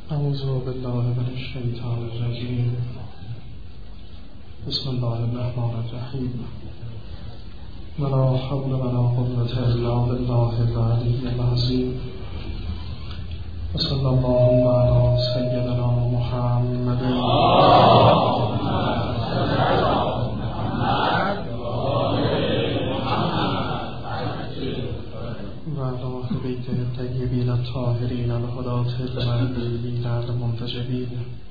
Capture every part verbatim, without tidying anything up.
اعوذ بالله من الشیطان الرجیم. بسم الله الرحمن الرحیم. ولا حول ولا قوة الا بالله العلی العظیم. وصلی الله علی سیدنا محمد بیت الطیبین الطاهرین الهداة المهدیین المنتجبین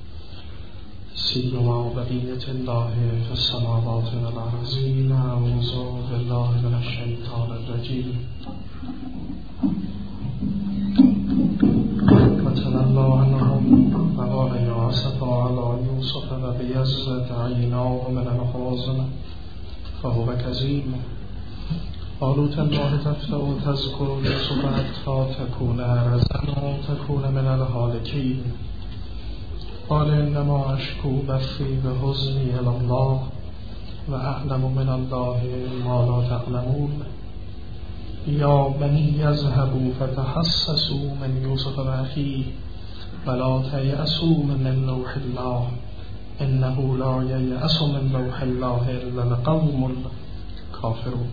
سیما بقیة الله فی السماوات والارضین. اعوذ بالله من الشیطان الرجیم. وتولى عنهم وقال یا اسفا علی یوسف وابیضت عیناه من الحزن فهو کظیم. قالوا تالله تفتأ تذكر يوسف حتى تكون أرزا أو تكون من الهالكين. قال إنما أشكو بثي وحزني إلى الله وأعلم من الله ما لا تعلمون. يا بني يذهبوا فتحسسوا من يوسف وأخيه ولا تيأسوا من روح الله إنه لا ييأس من روح الله إلا القوم الكافرون.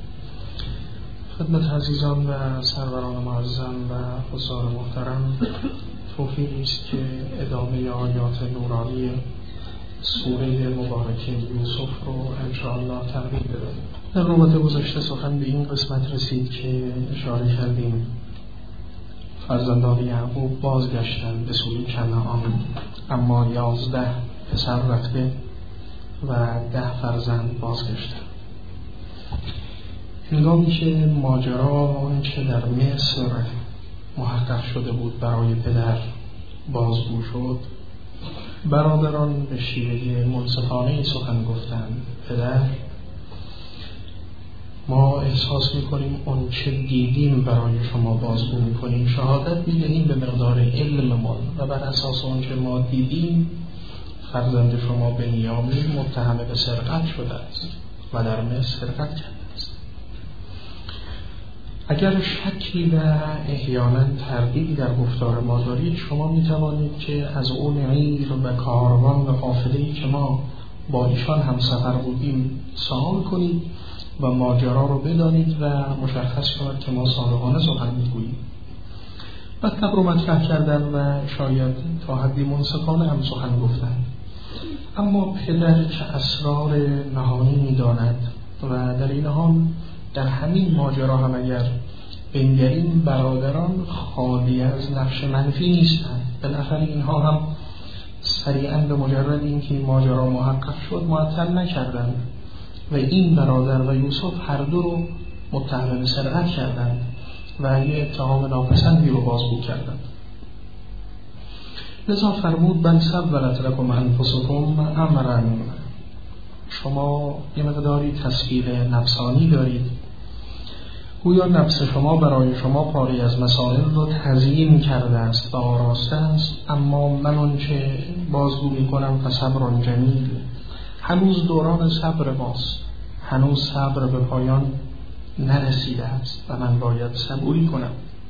خدمت عزیزان و سروران معظم و حضار محترم، توفیقی است که ادامه آیات نورانی سوره مبارکه یوسف رو انشاءالله تقدیم بدهیم. در نوبت گذشته سخن به این قسمت رسید که اشاره کردیم فرزندان یعقوب بازگشتن به سوی کنعان، اما یازده پسر رفته و ده فرزند بازگشتن. هنگامی که ماجرا آنچه در مصر محقق شده بود برای پدر بازگو شد، برادران به شیوه منصفانه سخن گفتند: پدر، ما احساس میکنیم اون چه دیدیم برای شما بازگو میکنیم، شهادت میدهیم به مقدار علممان و بر اساس اون چه ما دیدیم فرزند شما بنیامین متهم به سرقت شده است و در مصر سرقت کرده. اگر شکی و احیانا تردیدی در گفتار ما دارید، شما می توانید که از اون عیر و کاروان و قافله‌ای که ما با ایشان هم سفر بودیم سوال کنید و ماجرا رو بدانید و مشخص کنید که ما صادقانه سخن میگوییم. مطلب رو مطرح کردن و شاید تا حدی منصفانه هم سخن گفتن، اما پدر که اسرار نهانی می‌داند و در این حال در همین ماجرا هم اگر بنگریم برادران خالی از نقش منفی نیستند. بالاخره اینها هم سریعا به مجرد اینکه این ماجرا محقق شد معطل نکردند و این برادر و یوسف هر دو رو متهم به سرقت کردند و یه اتهام ناپسندی رو بازگو کردند. لذا فرمود: بل سولت لکم انفسکم امرا. شما یه مقداری تسکیل نفسانی دارید، گویا نفس شما برای شما پاری از مسائل رو تزیین کرده است و آراسته است، اما من اون چه بازگو می کنم فصبر جمیل. هنوز دوران صبر ماست، هنوز صبر به پایان نرسیده است و من باید صبوری کنم.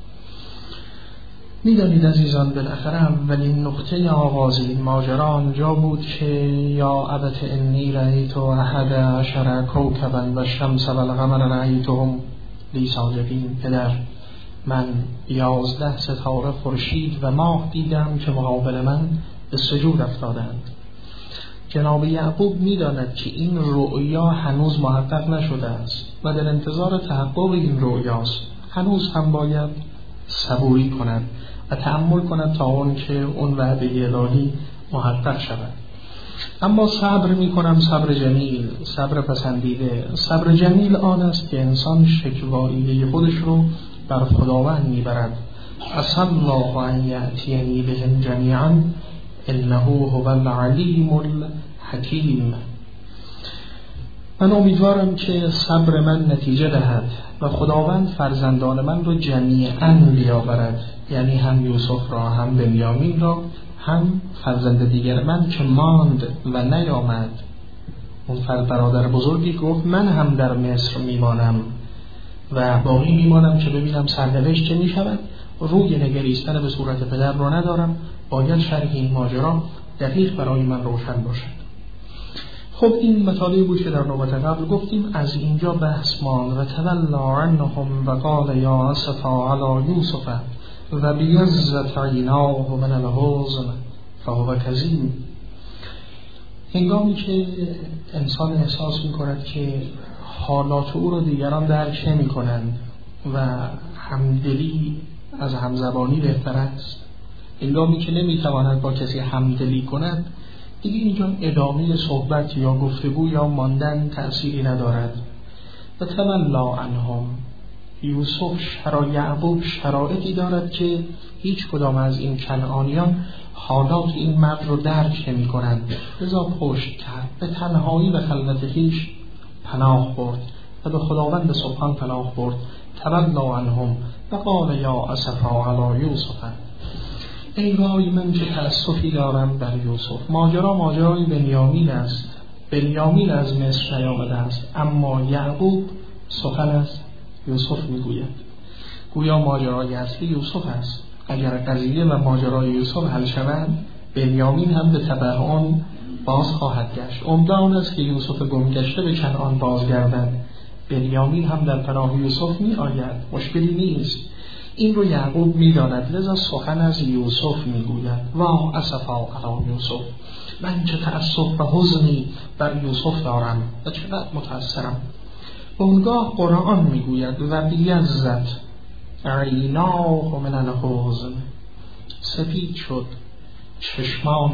میدانید عزیزان، بالاخره اولین نقطه آغاز این ماجرا آنجا بود که یا ابت انی رأیت احد عشر کوکبا و الشمس و القمر رأیتهم لی ساجدین. پدر، من یازده ستاره خورشید و ماه دیدم که مقابل من به سجود افتادند. جناب یعقوب میداند که این رؤیا هنوز محقق نشده است و در انتظار تحقق این رؤیاست. هنوز هم باید صبوری کند و تأمل کند تا اون که اون وعده الهی محقق شود. اما صبر می کنم صبر جمیل، صبر پسندیده. صبر جمیل آن است که انسان شکواییه خودش رو بر خداوند می برد. عسى الله ان یأتینی بهم جمیعا انه هو العلیم الحکیم. من امیدوارم که صبر من نتیجه دهد و خداوند فرزندان من رو جمیعاً بیاورد، یعنی هم یوسف را، هم بنیامین را، هم فرزند دیگر من که ماند و نیامد. اون فرد برادر بزرگی گفت من هم در مصر میمانم و باقی میمانم که ببینم سرنوشت چه میشود. روی نگریستن به صورت پدر رو ندارم، باید شرح این ماجرا دقیق برای من روشن باشد. خب این مطالبی بود که در نوبت قبل گفتیم. از اینجا بحث ماند و تولا عنهم و قال یا اسفا علی یوسف و بیضت عیناه من الحزن فهو کظیم. هنگامی که انسان احساس می‌کند که حالات او رو دیگران درک نمی‌کنند و همدلی از همزبانی بهتر است، هنگامی که نمی‌تواند با کسی همدلی کند، دیگه اینجا ادامه صحبت یا گفتگو یا ماندن تأثیری ندارد. و تولا عنهم، یوسف شرا یعقوب شرایطی دارد که هیچ کدام از این کنعانیان حالات این مرد رو درک نمی کنند، لذا پشت کرد، به تنهایی و خلوت خویش پناه برد و به خداوند سبحان پناه برد. تولا عنهم و قال یا اسفا علی یوسف، ای وای من چه تأسفی دارم بر یوسف. ماجرا ماجرای بنیامین است. بنیامین از مصر نیامده است، اما یعقوب سخن است یوسف میگوید. گویا ماجرای اصلی یوسف است. اگر قضیه و ماجرای یوسف حل شود، بنیامین هم به تبع آن باز خواهد گشت. عمده آن است که یوسف گم گشته به کنعان بازگردد. بنیامین هم در پناه یوسف می آید، مشکلی نیست. این رو یعقوب می داند، لذا سخن از یوسف می گوید. وا اسفا علی یوسف، من چه تأسف و حزنی بر یوسف دارم و چقدر متأثرم. اونگاه قرآن می گوید و بیضت عیناه من الحزن، سپید شد چشمان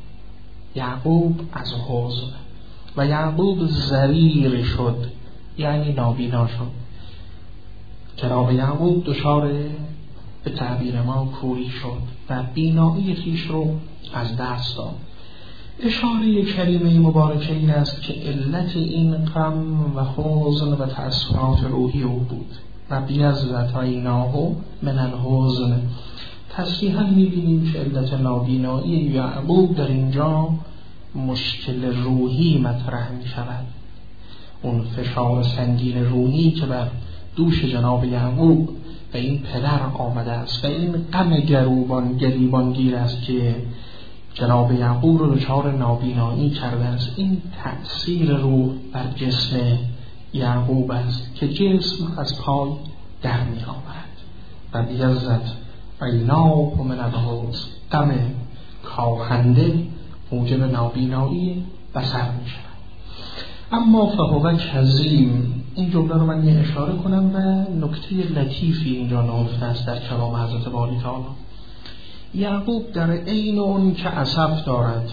یعقوب از حزن و یعقوب ضریر شد، یعنی نابینا شد. جناب یعقوب دچار به تعبیر ما کوری شد و بینایی خویش رو از دست داد. اشاره کریمه مبارکه این است که علت این غم و حزن و تأثیرات روحی او بود. و بیضت عیناه من الحزن، تصریحا می‌بینیم که علت نابینایی یعقوب در اینجا مشکل روحی مطرح می‌شود. اون فشار سنگین روحی که بر دوش جناب یعقوب و این پدر آمده است و این غم گروبان گریبانگیر است که جناب یعقوب رو دچار نابینایی کرده است. این تأثیر روح بر جسم یعقوب است که جسم از پای در می آورد. و بیضت عیناه من الحزن، غم کاهنده موجب نابینایی بصر می شود. اما فهو کظیم، این جمله رو من یه اشاره کنم و نکته لطیفی اینجا نهفته است در کلام حضرت باری تعالی. یعقوب در عین اون که اسف دارد،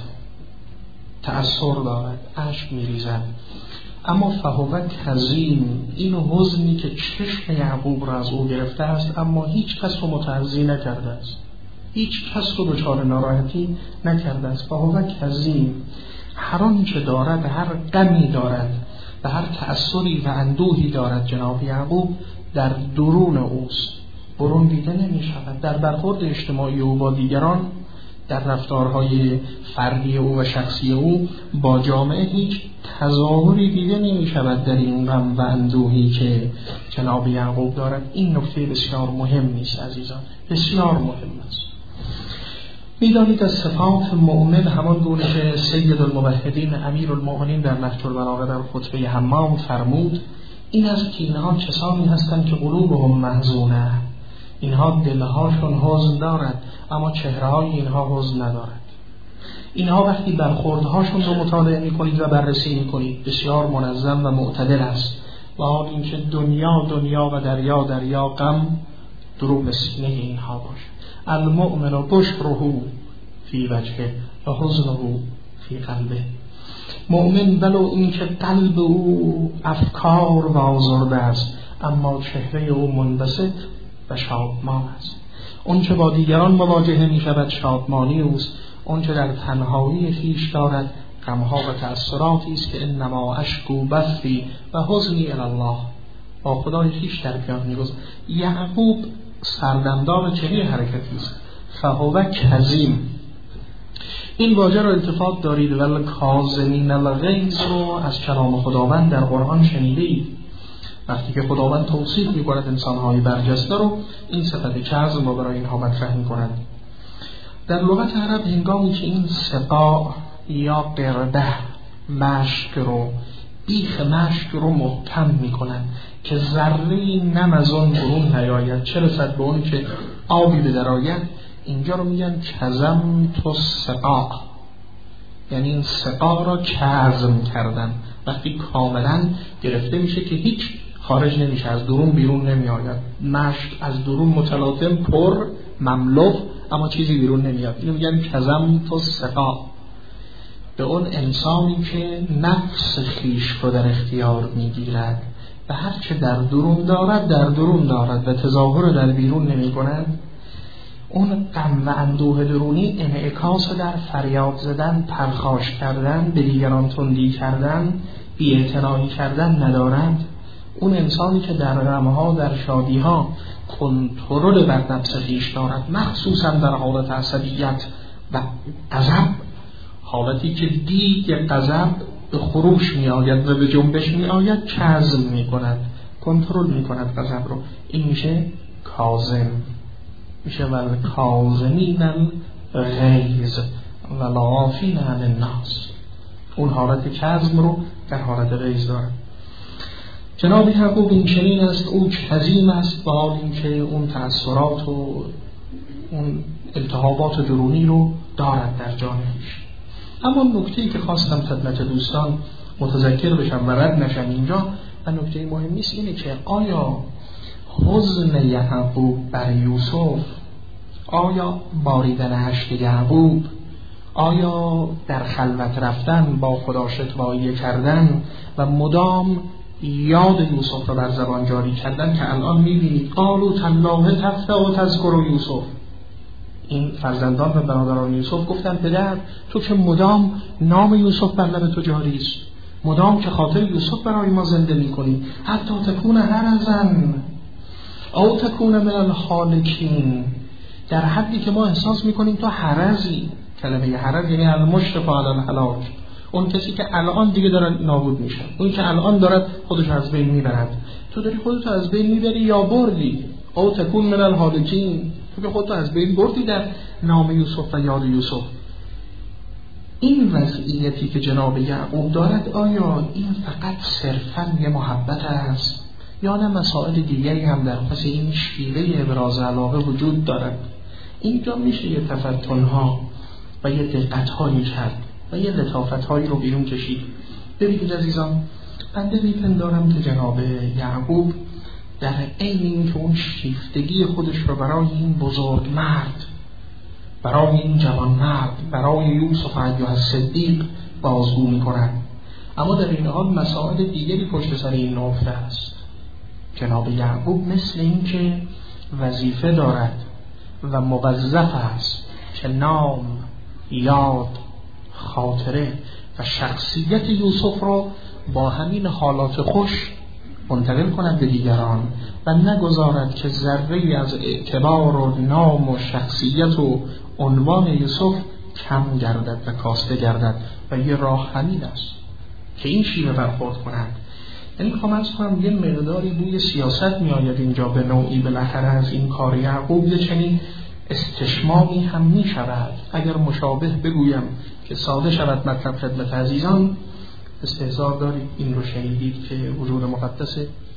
تأثر دارد، اشک میریزد، اما فهو کظیم، این حزنی که چشم یعقوب را از او گرفته است اما هیچ کس رو متعزی نکرده است، هیچ کس رو دچار ناراحتی نکرده است. فهو کظیم، هر آنچه دارد، هر غمی دارد و هر تأثری و اندوهی دارد جناب یعقوب در درون اوست، برون دیده نمی شود. در برخورد اجتماعی او با دیگران، در رفتارهای فردی او و شخصی او با جامعه هیچ تظاهری دیده نمی شود در این غم و اندوهی که جناب یعقوب دارد. این نکته بسیار مهم نیست عزیزان، بسیار مهم است. میدانید از صفات مؤمن همان گونه که سید الموحدین امیر المؤمنین در نهج البلاغه در خطبه حمام فرمود، این است که اینها کسانی هستند که قلوبهم محزونه، اینها دلهاشون حزن دارد اما چهره‌های اینها حزن ندارد. اینها وقتی برخوردهاشون رو مطالعه می‌کنید و بررسی می‌کنید بسیار منظم و معتدل است، و حال اینکه دنیا دنیا و دریا دریا غم درو به سینه اینها باشه. المؤمن بشره فی وجهه و حزنه فی قلبه. مؤمن ولو اینکه قلب او افکار و آزرده است اما چهره او منبسط و شادمان است. اون چه با دیگران مواجهه می شود شادمانی اوست، اون چه در تنهایی خویش دارد غمها و تأثیراتی است که انما اشکو بثی و حزنی الی الله، با خدای خویش در پیان می‌گذارد. یعقوب سردمدار چنین حرکتی است. فهو کظیم، این واژه را التفات دارید، ول کاظمین الغیظ رو از کلام خداوند در قرآن شنیدید. وقتی که خداوند توصیف می‌کند انسان‌های برجسته رو، این صفت کظم رو برای اینها مطرح می‌کند. در لغت عرب هنگامی که این سقا یا قرده مشک رو، بیخ مشک رو محکم می‌کنند که ذره‌ای نم از آن برون نیاید، چه رسد به اون که آبی به در آید، اینجا رو میگن کظمت السقا، یعنی این سقا را کظم کردن. وقتی کاملا گرفته میشه که هیچ خارج نمیشه، از درون بیرون نمیآید، مشک از درون متلاطم پر مملو اما چیزی بیرون نمیاد. اینو میگن کظمت السقا. به اون انسانی که نفس خیش رو در اختیار میگیرد و هر چه در درون دارد در درون دارد و تظاهر در بیرون نمی کند، اون غم و اندوه درونی انعکاس در فریاد زدن، پرخاش کردن، به دیگران تندی کردن، بی‌اعتنایی کردن ندارند. اون انسانی که در غمها، در شادیها کنترل بر نفس خویش دارد، مخصوصا در حالت عصبیت و غضب، حالتی که دیگ غضب به خروش می آید و به جنبش می آید، کظم می کند، کنترل می کند غضب رو. این میشه کاظم، میشه ول کاظمین الغیظ والعافین عن الناس. اون حالت کظم رو در حالت غیظ داره. جناب یعقوب این چنین است، او کظیم است، با حال اینکه اون تأثیرات و اون التهابات درونی رو دارد در جانش. اما نکته‌ای که خواستم خدمت دوستان متذکر بشم و رد نشم اینجا، و نکته مهمی است، اینه که آیا حزن یعقوب بر یوسف، آیا باریدن اشک یعقوب، آیا در خلوت رفتن با خدا شکوایی کردن و مدام یاد یوسف را بر زبان جاری کردن که الان می‌بینید قالوا تالله تفتأ تذکر یوسف، این فرزندان و برادران یوسف گفتن پدر تو که مدام نام یوسف بر لب تو جاری است، مدام که خاطر یوسف برای ما زنده می‌کنی، حتی تکون هرزن او تکون من الحالکین، در حدی که ما احساس می‌کنیم تو هرزی. کلمه هرز یعنی المشرف علی الهلاک، اون کسی که الان دیگه داره نابود میشه، اون که الان داره خودش از بین میبرد. تو داری خودت از بین میبری یا بردی؟ او تکون من الحالکین، تو که خودت از بین بردی در نام یوسف و یاد یوسف. این وضعیتی که جناب یعقوب دارد، آیا این فقط صرفاً یه محبت است یا نه مسائل دیگری هم در پس این شیوه ابراز علاقه وجود دارد؟ اینجا میشه یه تفتن‌ها و یه دقت‌هایی کرد و یه لطافت‌هایی رو بیرون کشید. ببینید عزیزان، بنده میپندارم که جناب یعقوب در عین این که اون شیفتگی خودش رو برای این بزرگ مرد، برای این جوان مرد، برای یوسف ایها الصدیق بازگو می‌کند، اما در این حال مسائل دیگری پشت سر این نکته است. جناب یعقوب مثل این که وظیفه دارد و موظف است که نام، یاد، خاطره و شخصیت یوسف را با همین حالات خوش منتقل کند به دیگران و نگذارد که ذره‌ای از اعتبار و نام و شخصیت و عنوان یوسف کم گردد و کاسته گردد. و یه راه همین است که این شیوه برخورد کنند. یعنی میخوام از کنم یه مقداری بوی سیاست میآید اینجا به نوعی بالاخره از این کار یعقوب، یه چنین استشمامی هم می شود. اگر مشابه بگویم که ساده شود مطلب خدمت عزیزان، استحضار دارید این رو شنیدید که وجود مقدس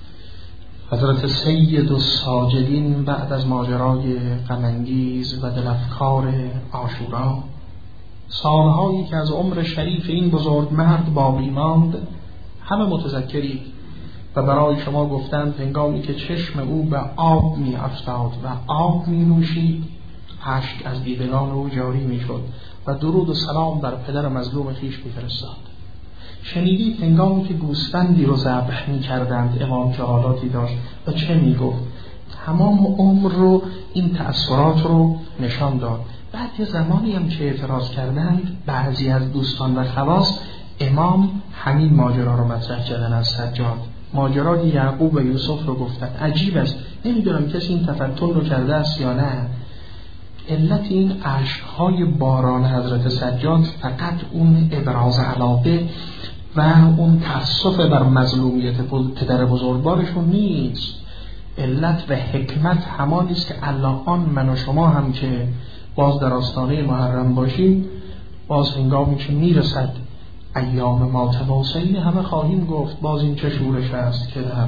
حضرت سید الساجدین بعد از ماجرای غم‌انگیز و دلفکار عاشورا، سالهایی که از عمر شریف این بزرگ مرد باقی ماند، همه متذکرید و برای شما گفتند هنگامی که چشم او به آب می افتاد و آب می نوشید، اشک از دیدگان او جاری می شد و درود و سلام بر پدر مظلوم خویش می فرستاد. شنیدید هنگامی که گوسفندی رو ذبح می کردند امام چه حالاتی داشت و چه می گفت؟ تمام عمر رو این تأثیرات رو نشان داد. بعد یه زمانی هم که اعتراض کردند بعضی از دوستان و خواص، امام همین ماجرا رو مطرح کردن از سجاد، ماجرای یعقوب و یوسف رو گفتن. عجیب است، نمیدونم کسی این تفتن رو کرده است یا نه. علت این عشقهای باران حضرت سجاد فقط اون ابراز علاقه و اون تأسف بر مظلومیت پدر بزرگوارشون نیست. علت و حکمت همانی است که الان من و شما هم که باز در آستانه محرم باشیم، باز هنگامی که میرسد ایام ماتواصلی همه خواهیم گفت باز این چه شورش است که در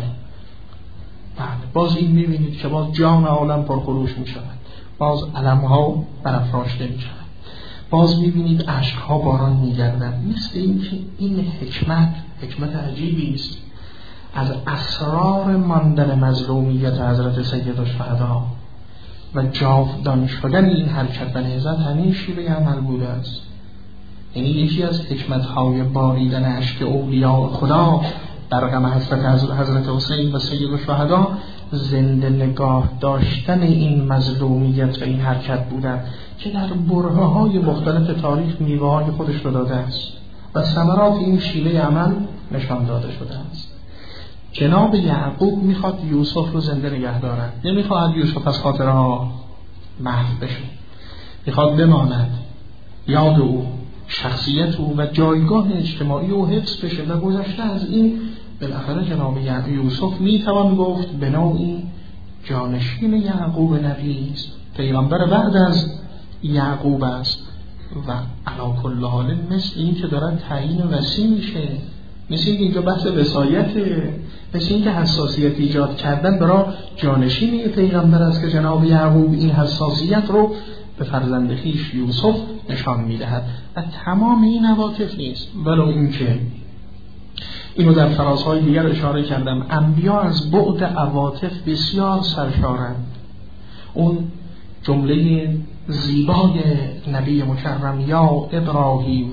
بعد باز این میبینید که باز جان عالم پرخروش میشود، باز علمها برافراشته میشود، باز میبینید اشکها باران میگردند. مثل این که این حکمت حکمت عجیبی است از اسرار ماندن مظلومیت حضرت سید الشهدا و جاودان شدن این حرکت و نهضت همین شیوه عمل بوده است. یعنی یکی از حکمت‌های باریدن اشک اولیاء خدا در غم حضرت حضرت حسین و سید الشهدا زنده نگاه داشتن این مظلومیت و این حرکت بودن که در برهه‌های مختلف تاریخ میوه‌های خودش رو داده است و ثمرات این شیوه عمل نشان داده شده است. جناب یعقوب میخواد یوسف رو زنده نگه دارد، نمیخواد یوسف از خاطرها محو بشه، میخواد بماند، یاد او، شخصیت او و جایگاه اجتماعی او حفظ بشه و گذشته از این بالاخره جناب یوسف میتوان گفت به نوعی جانشین یعقوب نبی است، پیغمبر بعد از یعقوب است و علی کل حال مثل این که دارن تعیین وسیع میشه، مثل این که اینجا بحث وصایته، مثل این که حساسیت ایجاد کردن برای جانشین پیغمبر است که جناب یعقوب این حساسیت رو به فرزند خویش یوسف نشان میدهد و تمام این عواطف نیست، ولو این که اینو در فرازهای دیگر اشاره کردم، انبیا از بعد عواطف بسیار سرشارند. اون جمله زیبای نبی مکرم یا ابراهیم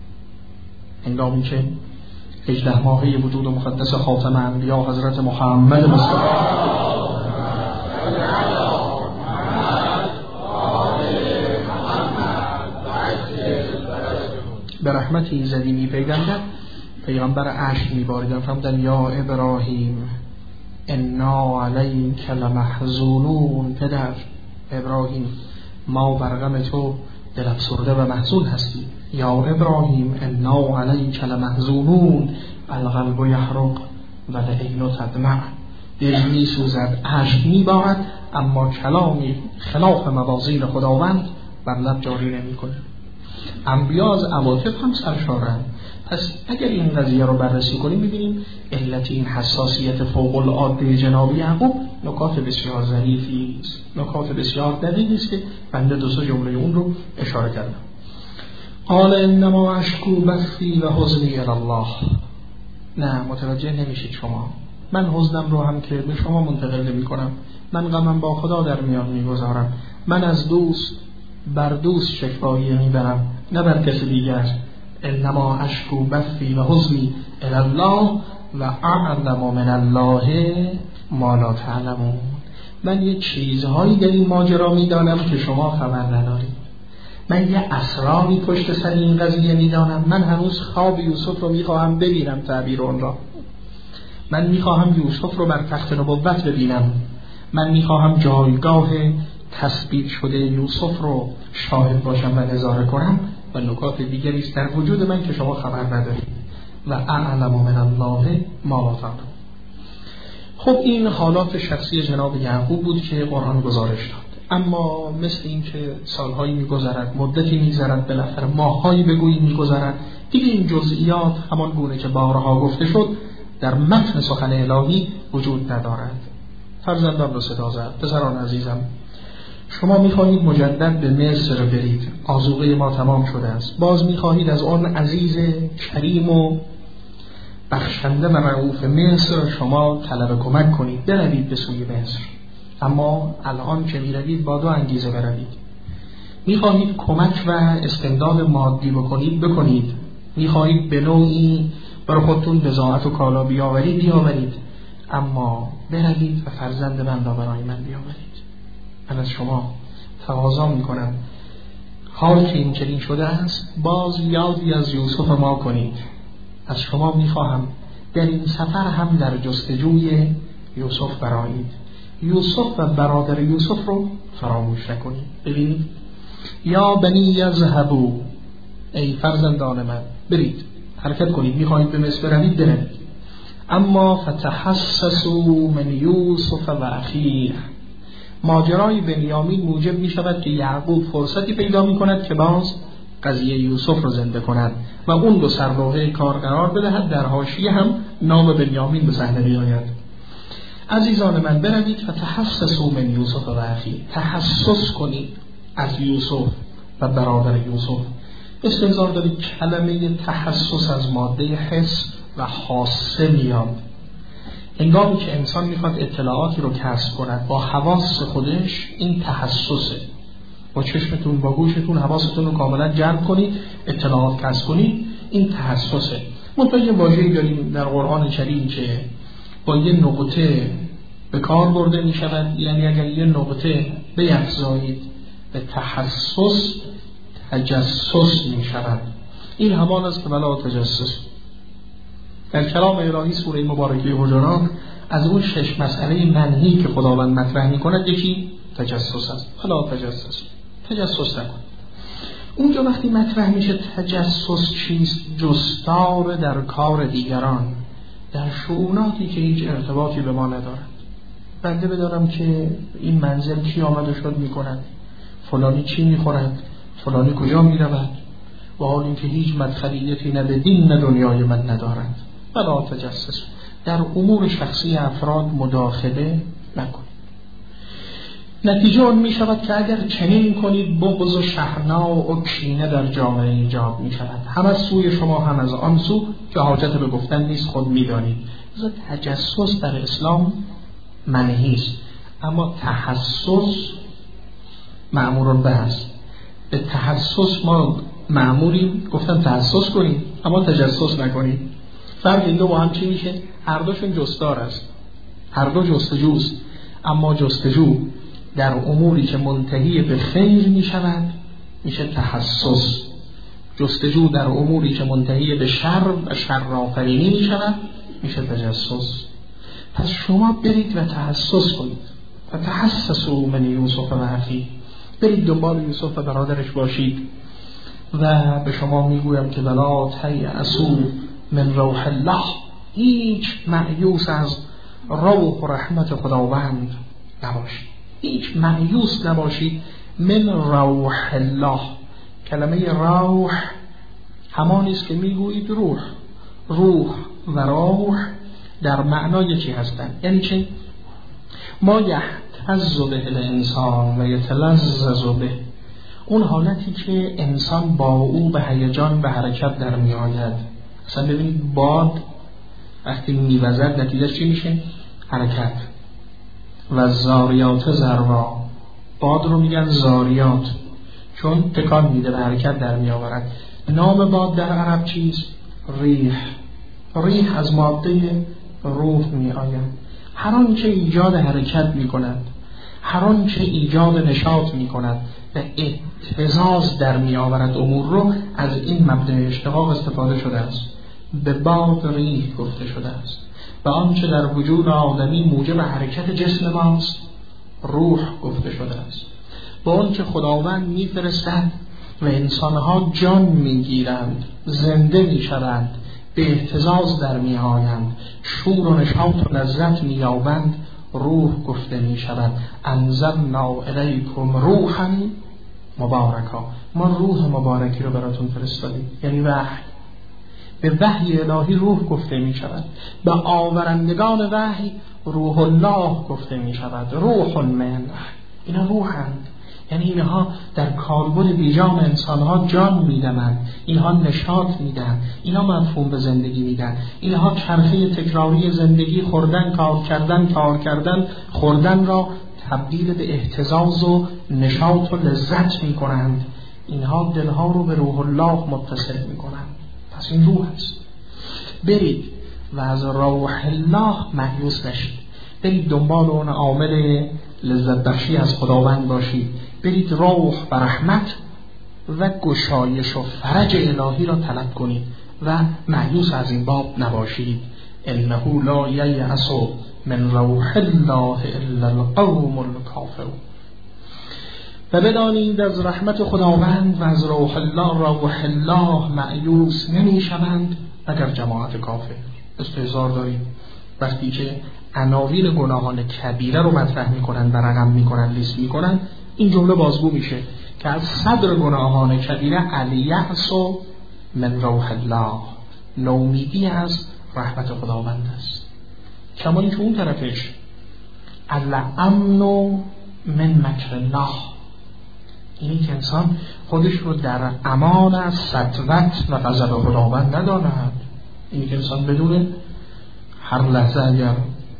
هنگامی که هجده ماهه وجود مقدس خاتم انبیا حضرت محمد مصطفی به رحمت ایزدی می پیگندد، پیغمبر عشق می باریدن فرمودن یا ابراهیم انا علیک لمحزونون، پدر ابراهیم ما بر غم تو دل افسرده و محزون هستیم. یا ابراهیم انا علیک لمحزونون القلب یحرق و العین تدمع، دل می سوزد، عشق می بارد، اما کلامی خلاف موازین خداوند بر لب جاری نمی کنه. انبیا از عواطف هم سرشارند. پس اگر این قضیه رو بررسی کنیم می‌بینیم علت این حساسیت فوق العاده جناب یعقوب نکات بسیار ظریفی است، نکات بسیار دقیقی است که بنده دو سه جمله اون رو اشاره کردم. قال انما اشکو بثی و حزنی الی الله. نه متوجه نمیشید شما، من حزنم رو هم که به شما منتقل نمی‌کنم، من غمم با خدا در میان می‌گذارم، من از دوست بر دوست شکوایی میبرم نه بر کسی دیگر. انما اشکو بثی و حزنی الی الله و اعلم من الله ما لا تعلمون. من یه چیزهایی در این ماجرا میدانم که شما خبر ندارید، من یه اسراری پشت سر این قضیه میدانم، من هنوز خواب یوسف رو میخواهم ببینم، تعبیر اون را من میخواهم یوسف رو بر تخت نبوت ببینم، من میخواهم جایگاه تثبیت شده یوسف رو شاهد باشم و نظاره کنم و نکات دیگری است در وجود من که شما خبر ندارید. و اعلم من الله ما لا تعلمون. خب این حالات شخصی جناب یعقوب بود که قرآن گزارش داد، اما مثل این که سالهایی میگذرد، مدتی میگذرد، بالاخره ماههایی بگویی میگذرد، دیگه این جزئیات همان گونه که بارها گفته شد در متن سخن الهی وجود ندارد. فرزندان رو صدا زد، پسران عزیزم شما میخواهید مجدد به مصر برید، آذوقه ما تمام شده است، باز میخواهید از آن عزیز کریم و بخشنده و رؤوف مصر شما طلب کمک کنید، بروید به سوی مصر. اما الان که میروید با دو انگیزه بروید، میخواهید کمک و استمداد مادی بکنید بکنید، میخواهید به نوعی برای خودتون بضاعت و کالا بیاورید بیاورید، اما بروید و فرزند من را برای من بیاورید. من از شما تقاضا میکنم حال که این چنین شده است باز یادی از یوسف ما کنید. از شما میخواهم در این سفر هم در جستجوی یوسف برایید، یوسف و برادر یوسف رو فراموش نکنید. ببینید یا بنی یذهبوا، ای فرزندان من برید، حرکت کنید، میخواهید به مصر بروید بروید. اما فتحسسوا من یوسف و اخیه، ماجرای بنیامین موجب می شود که یعقوب فرصتی پیدا می کند که باز قضیه یوسف رو زنده کند و اون رو سرلوحه کار قرار بدهد. در حاشیه هم نام بنیامین به صحنه بیاید. عزیزان من، بروید فتحسسوا من یوسف و اخیه، تحسس کنید از یوسف و برادر یوسف. استظهار دارید کلمه تحسس از ماده حس و حاسه میاد. هنگامی که انسان میخواد اطلاعاتی رو کسب کند با حواس خودش، این تحسسه. با چشمتون، با گوشتون حواستون رو کاملا جلب کنید، اطلاعات کسب کنید، این تحسسه. منتها یه واژه‌ای داریم در قرآن کریم که با یه نقطه به کار برده می شود، یعنی اگر یه نقطه بیفزایید به تحسس، تجسس می شود. این همان است که ولا تجسس. در کلام الهی سوره مبارکه حجرات از اون شش مسئله منهی که خداوند مطرح می کند یکی تجسس است. ولا تجسس، تجسس نکن. اونجا وقتی مطرح میشه تجسس چیست؟ جستار در کار دیگران، در شؤوناتی که هیچ ارتباطی به ما ندارد. بنده بدارم که این منزل کی آمد و شد میکند، فلانی چی میخورد، فلانی کجا میرود، و حال اینکه هیچ مدخلیتی نه به دین نه دنیای من ندارد. ولا تجسس، در امور شخصی افراد مداخله نکنید. نتیجه آن می شود که اگر چنین کنید بغض و شحناء و کینه در جامعه ایجاد می شود، هم از سوی شما هم از آن سو، که حاجت به گفتن نیست، خود می دانید. تجسس در اسلام منهی است، اما تحسس مأمور به است. به تحسس ما مأموریم، گفتم تحسس کنید اما تجسس نکنید. فرق این دو با هم چی میشه؟ هر دوشون جستار است، هر دو جستجوست، اما جستجو در اموری که منتهی به خیر می شود میشه تحسس، جستجو در اموری که منتهی به شر و شرآفرینی می شود میشه تجسس. پس شما برید و تحسس کنید. و تحسسوا من یوسف و اخیه، برید دنبال یوسف و برادرش باشید. و به شما میگویم که ولا تیأسوا من روح الله، هیچ مایوس از روح و رحمت خداوند نباشید، هیچ مایوس نباشید. من روح الله، کلمه روح همانی است که میگویید روح. روح و روح در معنای چی هستند؟ یعنی چه؟ ما یهتز به الانسان و یتلذذ به، اون حالتی که انسان با او به هیجان به حرکت در می آید. اصلا ببینید باد وقتی میوزد نتیجهش چی میشه؟ حرکت. و زاریات ذروا، باد رو میگن زاریات چون تکان میده، به حرکت در می آورد. نام باد در عرب چیست؟ ریح. ریح از ماده روح می آید. هر آنچه ایجاد حرکت می کند، هر آنچه ایجاد نشاط می کند و اهتزاز در می آورد امور رو، از این مبدأ اشتقاق استفاده شده است. به باد ریح گفته شده است. و آنچه در وجود آدمی موجب حرکت جسم ماست روح گفته شده است. با آنچه خداوند می فرستد و انسانها جان می گیرند، زنده می شوند، به اهتزاز در می آیند، شور و نشاط و لذت می یابند، روح گفته می شود. انزلنا الیکم روحا مبارکا، ما روح مبارکی رو براتون فرستادیم، یعنی وحی. به وحی الهی روح گفته می شود. به آورندگان وحی روح الله گفته می شود. روح من، اینا روحند، یعنی اینها در کالبد بیجان انسانها جان میدهند، اینها نشاط میدن، اینها مفهوم به زندگی میدن، اینها چرخه تکراری زندگی، خوردن کار کردن کار کردن خوردن را تبدیل به اهتزاز و نشاط و لذت میکنند. اینها دلها رو به روح الله متصل میکنند. پس این روح است. برید و از روح الله مایوس نشید، برید دنبال اون عامل لذت بخشی از خداوند باشید، برید روح و رحمت و گشایش و فرج الهی را طلب کنید و مایوس از این باب نباشید. انه لا ییأس من روح الله الا القوم الکافرون. و بدانید از رحمت خداوند و از روح الله روح الله مایوس نمی شوند اگر جماعت کافر. استهزار داریم وقتی که عناوین گناهان کبیره رو مطرح میکنن و رقم میکنن، لیست میکنن، این جمله بازگو میشه که از صدر گناهان کبیره الیأس من روح الله، نومیدی از رحمت خداوند است. کمالی که اون طرفش الامن من مکر الله، اینی که انسان خودش رو در امان از سطوت و غضب خداوند نداند. اینی که انسان بدونه هر لحظه اگر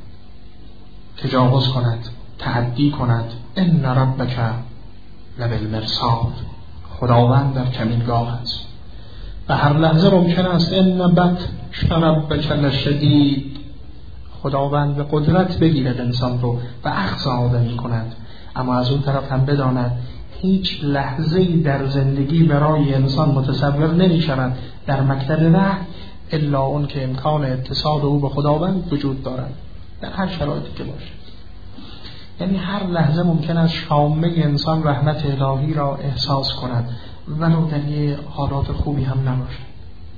تجاوز کند، تعدی کند، ان ربک لبالمرصاد، خداوند در کمینگاه است و هر لحظه ممکن است ان بطش ربک لشدید، خداوند به قدرت بگیرد انسان رو و اخذ آدمی کند. اما از اون طرف هم بداند هیچ لحظه‌ای در زندگی برای انسان متصور نمی شود در مکتب رحم الا اون که امکان اتصال او به خداوند وجود دارد در هر شرایطی که باشد. یعنی هر لحظه ممکن است شامه انسان رحمت الهی را احساس کند ولو در یه حالات خوبی هم نباشد.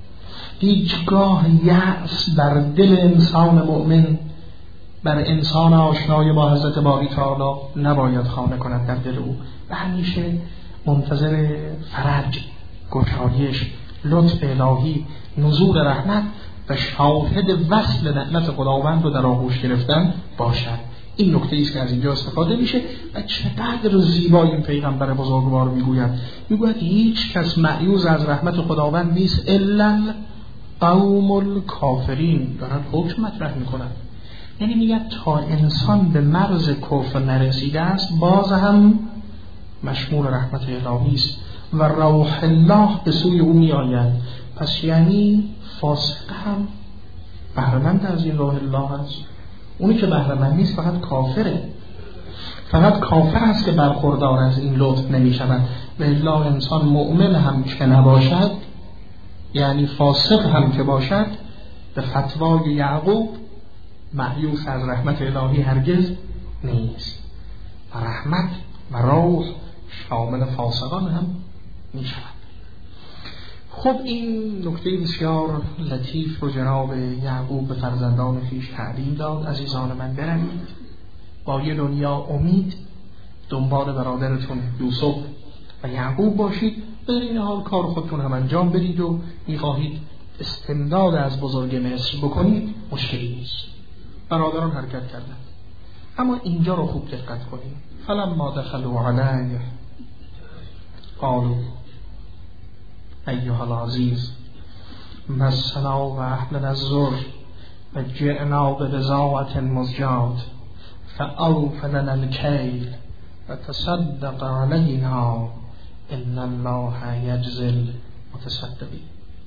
هیچگاه یأس بر دل انسان مؤمن، بر انسان آشنای با حضرت باری تعالی نباید خانه کند در دل او و همیشه منتظر فرج، گشایش، لطف الهی، نزول رحمت و شاهد وصل نعمت خداوند رو در آغوش گرفتن باشد. این نکته است که از اینجا استفاده میشه و چقدر زیبا این پیغمبر بزرگوار میگوید میگوید هیچ کس مأیوز از رحمت خداوند نیست الا قوم الکافرین. دارد حکم مطرح میکنند، یعنی میگه تا انسان به مرز کفر نرسیده است باز هم مشمول رحمت الهی است و روح الله به سوی او می آید. پس یعنی فاسق هم بهره‌مند از این روح الله است. اونی که بهره‌مند نیست فقط کافره، فقط کافر است که برخوردار از این لطف نمی شود. و الا انسان مؤمن هم که نباشد، یعنی فاسق هم که باشد، به فتوای یعقوب مأیوس از رحمت الهی هرگز نیست و رحمت و روح شامل فاسقان هم می شود. خب این نکته بسیار لطیف رو جناب یعقوب به فرزندان خویش تعلیم داد. عزیزان من برمید با یه دنیا امید دنبال برادرتون یوسف و یعقوب باشید، در این حال کار خودتون هم انجام بدید و میخواهید استمداد از بزرگ مصر بکنید مشکلی نیست. برادران حرکت کردن، اما اینجا رو خوب دقت کنید. فلما دخلوا علیه قالوا ایها العزیز مسنا و اهلنا الضر و جئنا ببضاعة مزجاة فأوف لنا الكيل و تصدق علینا ان الله یجزی المتصدقین.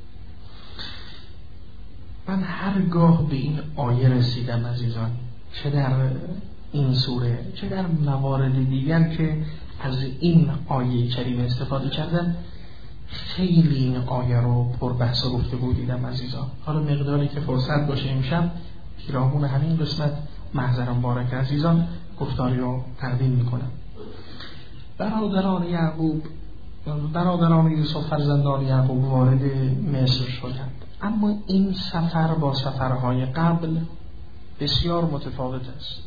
من هرگاه به این آیه رسیدم عزیزان، چه در این سوره چه در موارد دیگر که از این آیه کریم استفاده کردن، خیلی این آیه رو پر بحث و گفتگو دیدم عزیزان. حالا مقداری که فرصت باشه امشب پیرامون همین قسمت محضر مبارک عزیزان گفتاری رو تقدیم میکنم. برادران یعقوب، برادران یوسف فرزندان یعقوب وارد مصر شدند، اما این سفر با سفرهای قبل بسیار متفاوت است.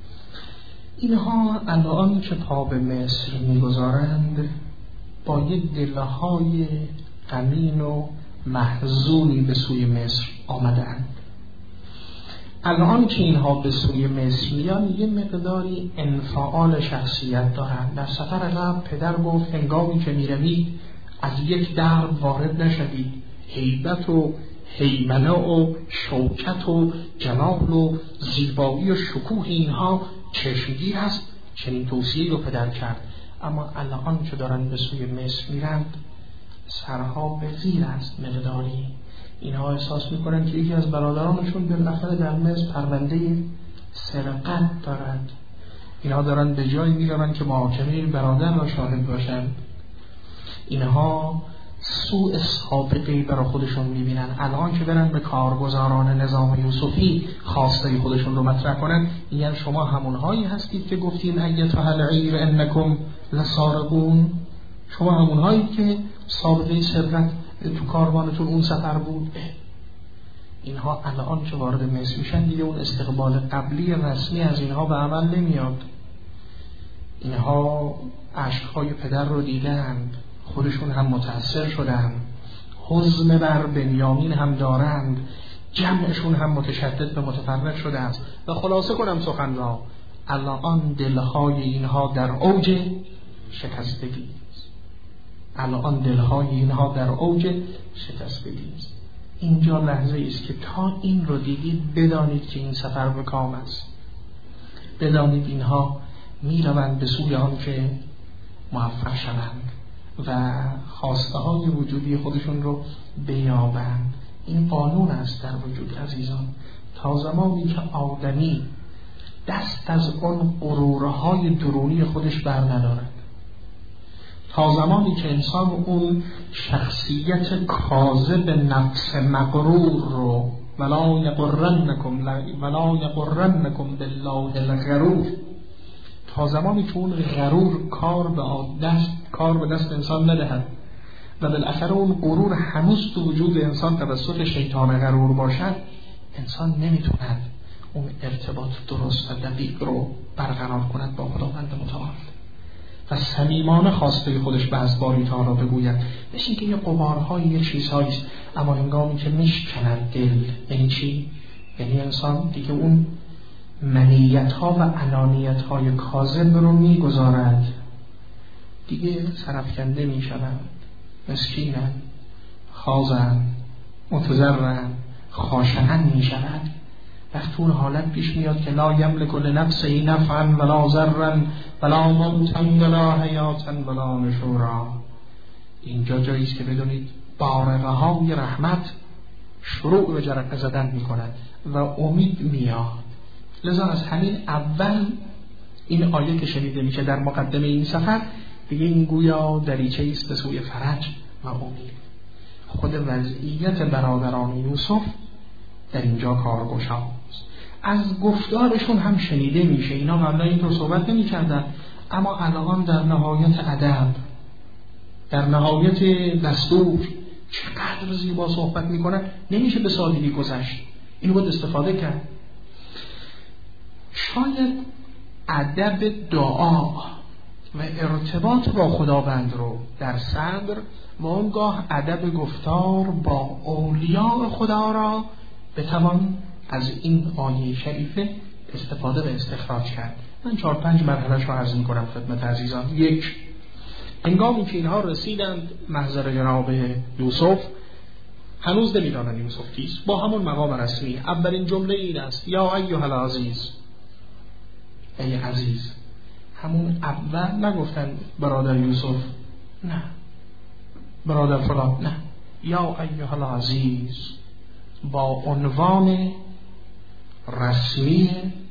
اینها الان که پا به مصر میگذارند با یک دلهای غمین و محزونی به سوی مصر آمدند. الان که اینها به سوی مصر میان یه مقداری انفعال شخصیت دارند. در سفر قبل پدر گفت هنگامی که میروید از یک درب وارد نشوید، هیبت و هیمنه و شوکت و جلال و زیبایی و شکوه اینها چشمگیر است. چنین توصیه‌ای رو پدر کرد. اما الان که دارن به سوی مصر میرند سرها به زیر است مقداری. اینها احساس میکنن که یکی از برادرانشون بالاخره در مصر پرونده سرقت دارند. اینها دارن به جایی میرن که محاکمه برادر را شاهد باشند. اینها سوء سابقه‌ای برای خودشون میبینن. الان که برن به کارگزاران نظام یوسفی خواسته خودشون رو مطرح کنن، میگن شما همونهایی هستید که گفتین ایتها العیر انکم لسارقون، شما همونهایی که سابقه سرقت تو کاروانتون اون سفر بود. اینها الان که وارد مصر میشن دیگه اون استقبال قبلی رسمی از اینها به عمل نمیاد. اینها اشکهای پدر رو دیدند، خودشون هم متأثر شدند، حزم بر بنیامین هم دارند، جمعشون هم متشدد به متفرق شده است. و خلاصه کنم سخن را، الان دلهای اینها در اوج شکستگی است. الان دلهای اینها در اوج شکستگی است. اینجا لحظه است که تا این رو دیدید بدانید که این سفر به کام است. بدانید اینها می روند به سوی آن که موفق شوند و خواسته های وجودی خودشون رو بیابند. این قانون است در وجود عزیزان. تا زمانی که آدمی دست از اون غرورهای درونی خودش بر ندارد، تا زمانی که انسان اون شخصیت کاذب نفس مغرور رو ولا یغرنکم ولا یغرنکم بالله الغرور، تا زمانی که اون غرور کار به دست کار به دست انسان ندهد و بالاخره اون غرور هنوز تو وجود انسان توسط شیطان غرور باشد، انسان نمیتوند اون ارتباط درست و دقیق رو برقرار کند با خداوند متعال و صمیمانه خواسته خودش به اسباری تعالی بگوید. مثل اینکه یه غبارهای یه چیزهاییست، اما هنگامی که میشکند دل، یعنی چی؟ یعنی انسان دیگه اون منیت ها و انانیت های کاذب رو میگذارد، دیگه سرفکنده میشوند، مسکینن، خازن، متضررن، خاشعن میشوند. وقتی اون حالت پیش میاد که لا یملک لنفسه نفعا ولا ضرا ولا موتا ولا حیاتا ولا نشورا، اینجا جایی است که بدونید بارقه های رحمت شروع به جرقه زدن میکند و امید میاد. لذا از همین اول این آیه که شنیده میشه در مقدمه این سفر دیگه این گویا دریچه است به سوی فرج و امید. خود وضعیت برادران یوسف در اینجا کارگشاست. از گفتارشون هم شنیده میشه اینا قبلا اینطور صحبت نمی کردن، اما الان در نهایت ادب، در نهایت دستور چقدر زیبا صحبت میکنن. نمیشه به سادگی گذشت، اینو باید استفاده کرد. شاید ادب دعا و ارتباط با خداوند رو در صدر و اونگاه ادب گفتار با اولیاء خدا را بتوان از این آیه شریفه استفاده و استخراج کرد. من چهار پنج مرحله‌اش رو عرض می‌کنم خدمت عزیزان. یک، هنگامی که اینها رسیدند محضر جناب یوسف، هنوز نمی‌دانند یوسف کیست. با همون مقام رسمی اولین جمله این است: یا ایها العزیز، ای عزیز. همون اول نگفتن برادر یوسف، نه برادر فلان، نه، یا ایها العزیز، با عنوان رسمی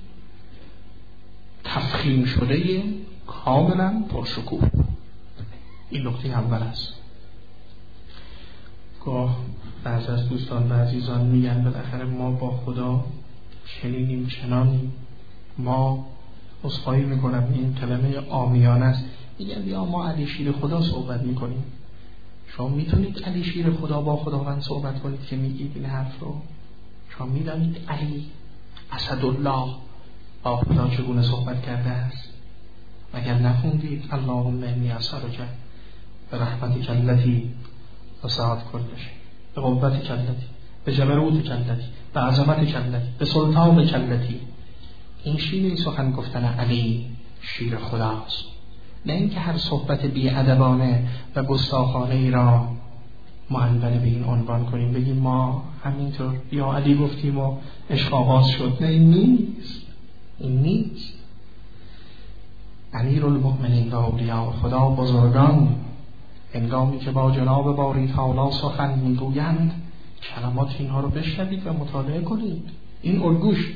تفخیم شده کاملا پرشکوه. این نکته اول است. گاه بعض از دوستان و عزیزان میگن بالاخره ما با خدا چنینیم چنانیم. ما عذرخواهی میکنم این کلمه عامیانه است، میگن یا ما علی شیر خدا صحبت میکنیم. شما میتونید علی شیر خدا با خداوند صحبت کنید که میگید این حرف رو؟ شما میدانید علی اسدالله با خدا چگونه صحبت کرده است؟ مگر نخوندید اللهم انی اسألک به رحمتک التی وسعت کل شیء، به قوتک التی، به جبروتک التی، به عظمتک التی، به سلطانک التی. این شیوه سخن گفتن علی شیر خداست، نه اینکه هر صحبت بی‌ادبانه و گستاخانه ای را معنون به این عنوان کنیم، بگیم ما همینطور یا علی گفتیم و عشق آغاز شد. نه، این نیست، این نیست. امیرالمؤمنین و اولیاء خدا بزرگان هنگامی که با جناب باری تعالی سخن میگویند، کلمات اینها رو بشنوید و مطالعه کنید. این الگوش،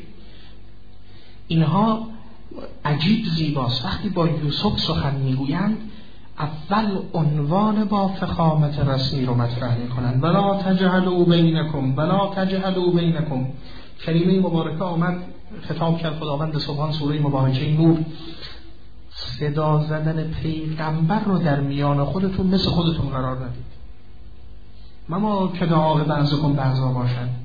اینها عجیب زیباست. وقتی با یوسف سخن میگویند اول عنوان با فخامت رسمی رو مطرح میکنند: ولا تجعلوا بینکم ولا تجعلوا بینکم. کلمه مبارکه آمد خطاب کرد خداوند سبحان، سوره مبارکه نور. صدا زدن پیغمبر رو در میان خودتون مثل خودتون قرار ندید. مما که دعا بعضکم بعضا باشد.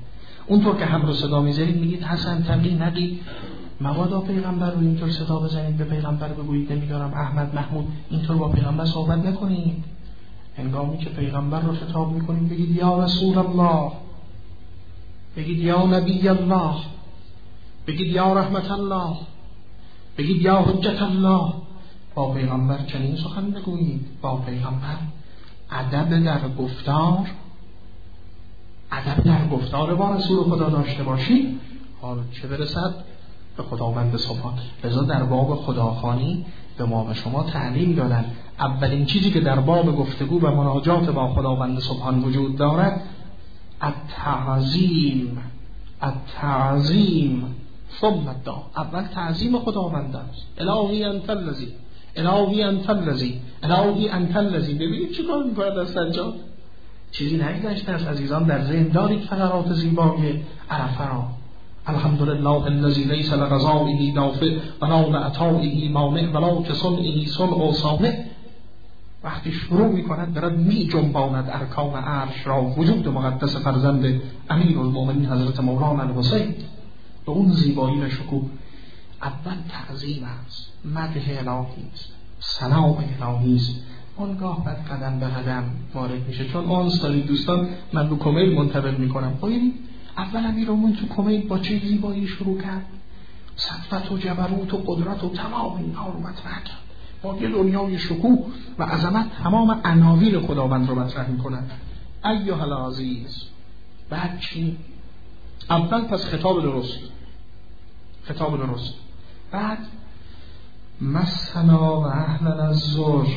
اونطور که هم رو صدا میذارید میگید حسن تقی نقی، مبادا پیغمبر رو اینطور صدا بزنید، به پیغمبر بگویید نمیدارم احمد محمود، اینطور با پیغمبر صحبت نکنید. هنگامی که پیغمبر رو خطاب میکنید بگید یا رسول الله، بگید یا نبی الله، بگید یا رحمت الله، بگید یا حجت الله. با پیغمبر چنین سخن بگویید. با پیغمبر ادب در گفتار، ادب در گفتار با رسول خدا داشته باشید، حال چه برسد به خداوند سبحان. لذا در باب خداخوانی به ما و شما تعلیم دادن اولین چیزی که در باب گفتگو و مناجات با خداوند سبحان وجود دارد التعظیم، التعظیم ثم الدعا. اول تعظیم خداوند است. الهی انت الذی، الهی انت الذی، الهی انت الذی. ببینید چیکار می‌کنه در سجاد، چیزی نگذشته است. عزیزان در ذهن دارید فقرات زیبای عرفه را. الحمدلله الذی لیس لغزائه دافع و لا لعطائه مانع و لا کصنعه صنع صانع. وقتی شروع می‌کند دارد می‌جنباند ارکان عرش را، وجود مقدس فرزند امیرالمومنین حضرت مولانا الحسین به اون زیبایی و شکوه. اول تعظیم است، مدح الهی است، ثنا الهی است. اونگاه بعد قدم به قدم وارد میشه. چون آنس دارید دوستان، من رو کمیل منتقل میکنم. ببینید اول امیرالمومنین تو کمیل با چه زیبایی شروع کرد، سطوت و جبروت و قدرت و تمام اینها رو مطرح کرد. با یه دنیای شکوه و عظمت تمام عناوین خداوند رو مطرح میکنند. ایها العزیز. بعد چی؟ اول پس خطاب درست، خطاب درست. بعد مسنا و اهل الزر.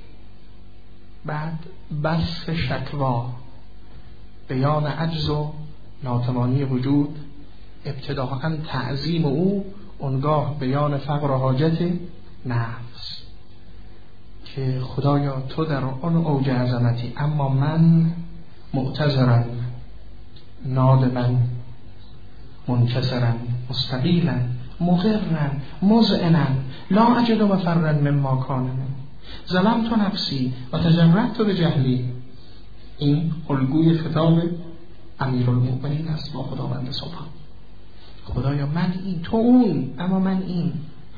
بعد بس شکوا، بیان عجز و ناتوانی وجود. ابتداءً تعظیم او، اونگاه بیان فقر و حاجت نفس که خدایا تو در آن اوج عظمتی، اما من معتذرم، نادما، منکسرا، مستقیلا، مغرا، مذعنا، لا اجد مفرا مما کان من، ظلمت نفسی و تجرأت بجهلی. این الگوی خطاب امیرالمومنین است با خداوند سبحان. خدایا من این، تو اون، اما من این.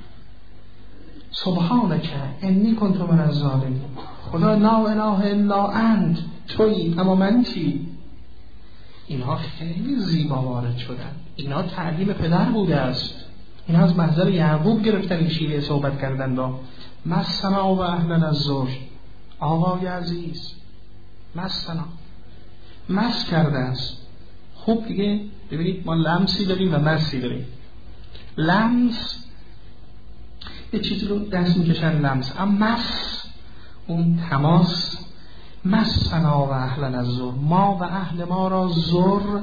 سبحانک انی کنت من الظالمین. خدا لا اله الا انت، تویی اما من چی؟ اینها خیلی زیبا وارد شدن. اینها تعلیم پدر بوده است. اینها از محضر یعقوب گرفتن این شیوه صحبت کردن را. مسنا و اهل الزر. آقای عزیز مسنا، مس کرده است. خوب دیگه ببینید ما لمسی داریم و مسی داریم. لمس یه چیزی رو دست میکشن لمس، اما مس اون تماس. مسنا و اهل الزر، ما و اهل ما را زر،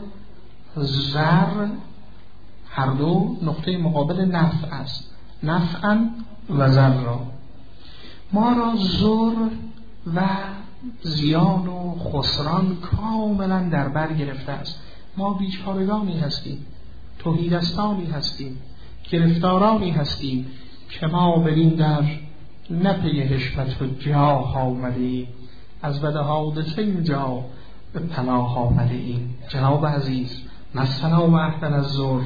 زر هر دو نقطه مقابل نفع است، نفعا و زر را. ما را زر و زیان و خسران کاملا در بر گرفته است. ما بیچارگانی هستیم، تهیدستانی هستیم، گرفتارانی هستیم که ما بریم در نپی حشمت و جاه آمده ایم، از بد حادثه اینجا به پناه آمده ایم. جناب عزیز مسنا و اهل الزر.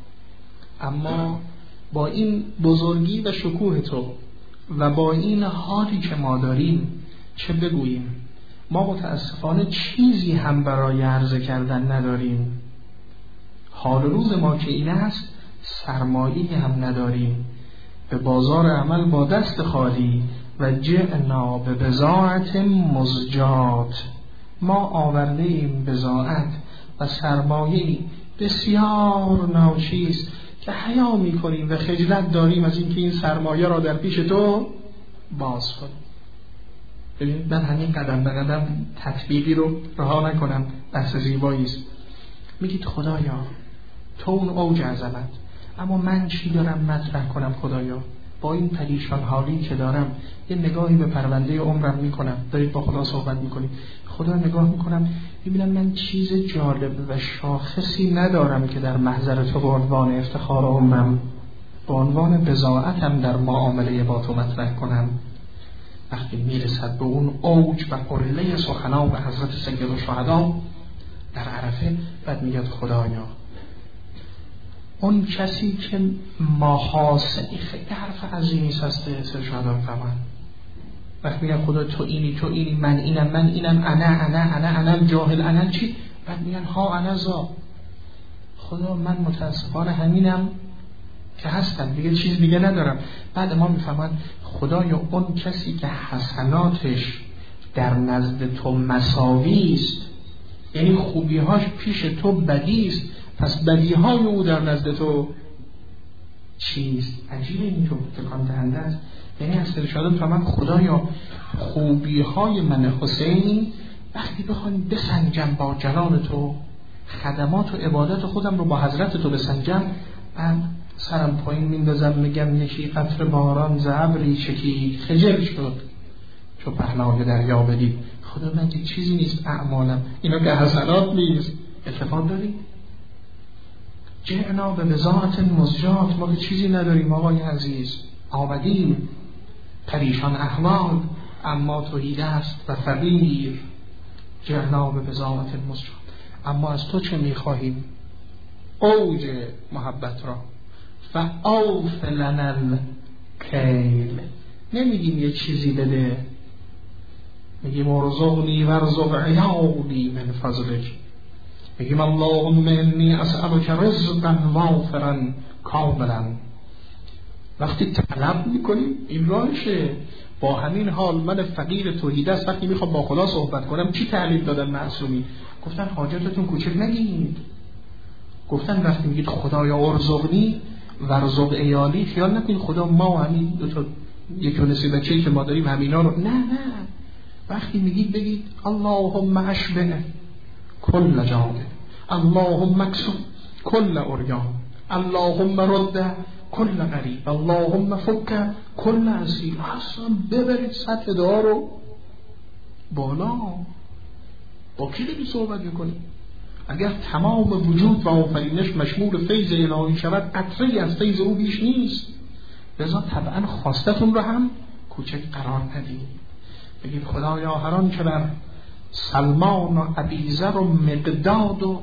اما با این بزرگی و شکوه تو و با این حالی که ما داریم چه بگوییم؟ ما متاسفانه چیزی هم برای عرضه کردن نداریم. حال روز ما که این است، سرمایه‌ای هم نداریم. به بازار عمل با دست خالی و جئنا به بضاعت مزجات. ما آورده ایم بضاعت و سرمایه‌ای بسیار ناچیز که حیا می‌کنیم و خجلت داریم از اینکه این سرمایه را در پیش تو باز کنیم. ببینید من همین قدم به قدم تطبیقی رو رها نکنم، بحث زیبایی است. میگید خدایا تو اون اوج عظمت، اما من چی دارم مطرح کنم؟ خدایا با این پریشان حالی که دارم یه نگاهی به پرونده عمرم میکنم. دارید با خدا صحبت میکنید، خدا نگاه میکنم میبینم من چیز جالب و شاخصی ندارم که در محضر تو به عنوان افتخار عمرم، به عنوان بضاعتم در معامله با تو مطرح کنم. وقتی میرسد به اون اوج و قله سخنان و حضرت سید الشهدا در عرفه، بعد میگه خدایا اون کسی که محاسنی، خیلی حرف عظیمی هست سرشادان فهمن، وقتی میگن خدا تو اینی تو اینی من اینم من اینم انا انا انا انا جاهل انا چی، بعد میگن ها انا زا، خدا من متاسفانه همینم که هستم دیگه، چیز دیگه ندارم. بعد ما میفهمن خدایا اون کسی که حسناتش در نزد تو مساوی است، یعنی خوبیهاش پیش تو بدی است، پس بدیهای او در نزد تو چیست؟ عجیبه اینطور تکان دهنده است. یعنی از ارشادات فهمن خدایا خوبیهای من حسین وقتی بخوایم بسنجم با جلال تو، خدمات و عبادت خودم رو با حضرت تو بسنجم، بعد سرم پایین میندازم میگم یکی قطر باران ز ابری چکید خجل شد چو پهنای دریا بدید. خدا من دیگه چیزی نیست اعمالم، اینا که حسنات نیست. التفات داریم جعنا به بضاعت مزجات، ما که چیزی نداریم آقای عزیز، آمدیم پریشان احوال اما توحید است و فقیر. جعنا به بضاعت مزجات، اما از تو چه میخواهیم؟ اوج محبت را فاوف لنا الکیل، نمیگیم یه چیزی بده، میگیم ارزقنی ورزق عیالی من فضلک، میگیم اللهم انی اسألک رزقا وافرا کاملا. وقتی طلب میکنیم این راهشه. با همین حال من فقیر توحید است، وقتی میخوام با خدا صحبت کنم چی تعلیم دادن معصومی؟ گفتن حاجتتون کوچک نگید، گفتن وقتی میگید خدایا ارزقنی ورزق عیالی، خیال نکنید خدا ما همین دو تا یک نصیب بچه‌ای که ما داریم همینا رو، نه نه، وقتی میگید بگید اللهم اشبه کل جانب، اللهم اکسو کل عریان، اللهم رد کل غریب، اللهم فک کل اسیر. اصلا ببرید سطح دعا رو بالا. با کی داری صحبت میکنی؟ اگر تمام وجود و آفرینش مشمول فیض الهی شود، قطره‌ای از فیض او بیش نیست. لذا طبعا خواستتون رو هم کوچک قرار ندید. بگید خدایا هر آن که بر سلمان و ابیذر و مقداد و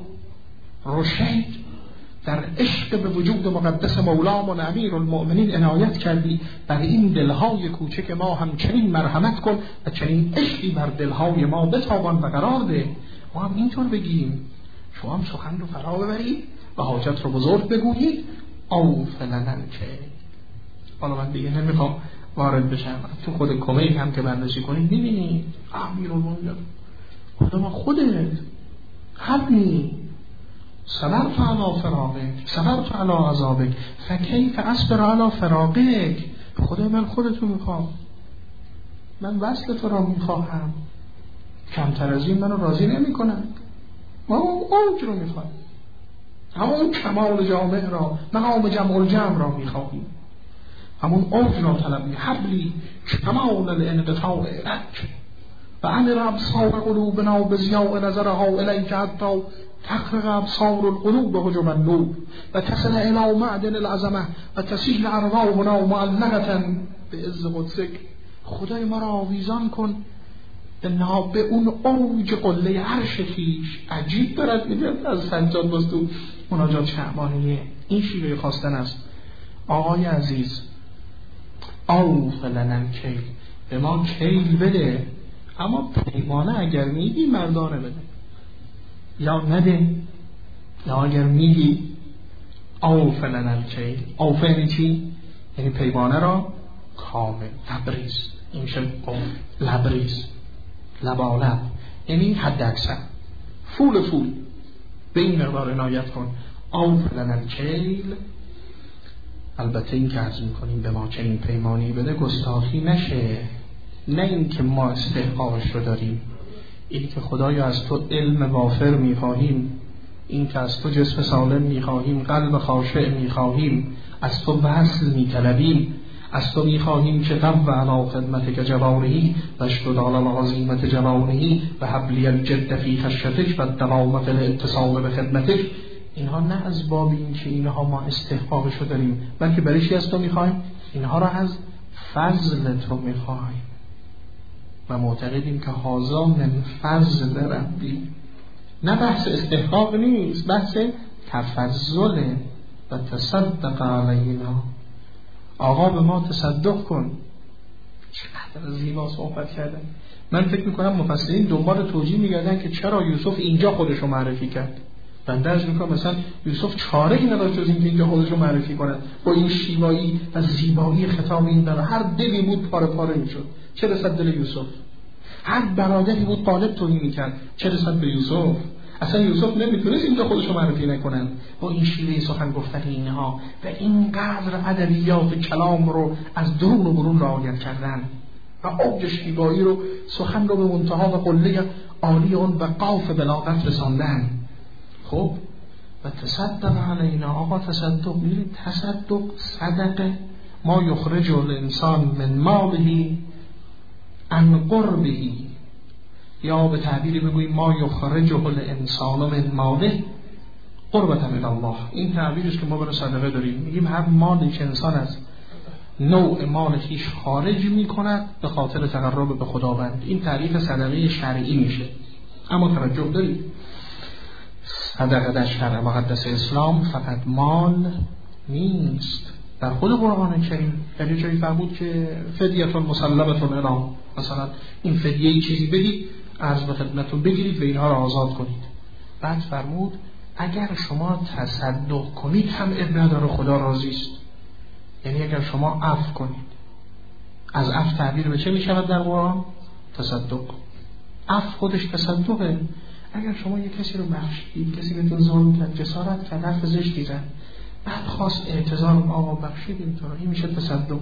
رشید در عشق به وجود مقدس مولامون امیر المؤمنین عنایت کردی، بر این دلهای کوچک ما هم چنین مرحمت کن و چنین عشقی بر دلهای ما بتابان و قرار ده. ما هم اینطور بگیم، شما هم سخن رو فرا ببرید و حاجت رو بزرگ بگویید. او فلنن که حالا من دیگه نمیخوام وارد بشم تو خود کمیک هم که بررسی کنید میبینید امیر المؤمنین خدا ما خودت حبنی صبرت علی فراقک صبرت علی عذابک فکیف اصبر علی فراقک. خدا من خودتو میخوام، من وصل تو را میخواهم، کمتر از این منو راضی نمی کنم. ما اون اوج رو میخوایم، همون کمال جامع را، مقام جمع الجمع را میخواهیم، همون اوج را طلب می حبلی کمال الانقطاع الک و امر ابصار قلوبنا بضیاء نظرها الیک حتی تخرق ابصار القلوب حجب النور و تصل الی معدن العظمه و تسیل ارواحنا معلقه بعز قدسک. خدای ما را آویزان کن به اون اوج قله عرش خویش. عجیب دارد میگه از سجاد بستو مناجات شعبانیه، این شیوه خواستن است. آقای عزیز اوف لنا کیل، به ما کیل بده، اما پیمانه اگر میگی مردانه بده، یا نده، یا اگر میگی اوف لنا کیل. اوف یعنی چی؟ یعنی پیمانه را کامل، لبریز، این میشه لبریز، لبالب، یعنی حد اکثر، فول فول به این مقدار عنایت کن. اوف لنا کیل. البته این که عرض میکنیم به ما چنین پیمانی بده گستاخی نشه، نه این که ما استحقاقش رو داریم، این که خدایا از تو علم وافر میخواهیم، این که از تو جسم سالم میخواهیم، قلب خاشع میخواهیم، از تو وصل میطلبیم، از تو میخواهیم که قو علی خدمتک جوارحی و اشتد علی العزیمة جوارحی و حبلی الجد فی خشیتک و دوام فی الاتصال به خدمتک. اینها نه از باب این که اینها ما استحقاقش رو داریم، بلکه برای چی از تو میخوایم؟ اینها را از فضل تو میخوایم و معتقدیم که هذا من فضل ربی نه بحث استحقاق نیست، بحث تفضل و تصدق علینا. آقا به ما تصدق کن. چقدر زیبا صحبت کردن. من فکر میکنم مفسرین دنبال توجیه میگردن که چرا یوسف اینجا خودشو معرفی کرد. بنده از میکنم مثلا یوسف چاره‌ای نداشت جز اینکه اینجا خودشو معرفی کنه. با این شیوایی و زیبایی خطاب این در هر دلی بود پاره پاره میشد. چه رسد دل یوسف؟ هر برادری بود قالب توهی میکرد. چه رسد به یوسف؟ اصلا یوسف نمیتونست اینجا خودشو معرفی نکنن. با این شیوه سخن گفتن اینها و اینقدر ادبیات کلام رو از درون و برون رعایت کردن و اوج شیوایی رو، سخن رو به منتها و قله عالی اون و قاف بلاغت رساندن. خب و تصدق علینا، آقا تصدق، میرید تصدق صدقه ما یخرج الانسان من ماله عن قربه، یا به تعبیری بگوییم ما یخرجه الانسان من ماله قربة من الله. این تعبیرش که ما برای صدقه داریم، میگیم هر مالی که انسان از نوع مال خویش خارج میکند به خاطر تقرب به خداوند، این تعریف صدقه شرعی میشه. اما توجه دارید صدقه در شرع مقدس اسلام فقط مال نیست. در خود قرآن کریم در یه جایی فرمود که فدیه مسلمه الی، مثلا این فدیه چیزی بدید عرض به خدمتتون بگیرید و اینها را آزاد کنید. بعد فرمود اگر شما تصدق کنید هم اب نداره، خدا راضی است. یعنی اگر شما عفو کنید، از عفو تعبیر به چه می شود در قرآن؟ تصدق. عفو خودش تصدقه. اگر شما یک کسی رو بخشید، کسی بهتون ظلم کرد، جسارت کرد، حرف زشتی زد، بعد خواست اعتذار، آقا بخشیدیم تو رو، این میشه تصدق.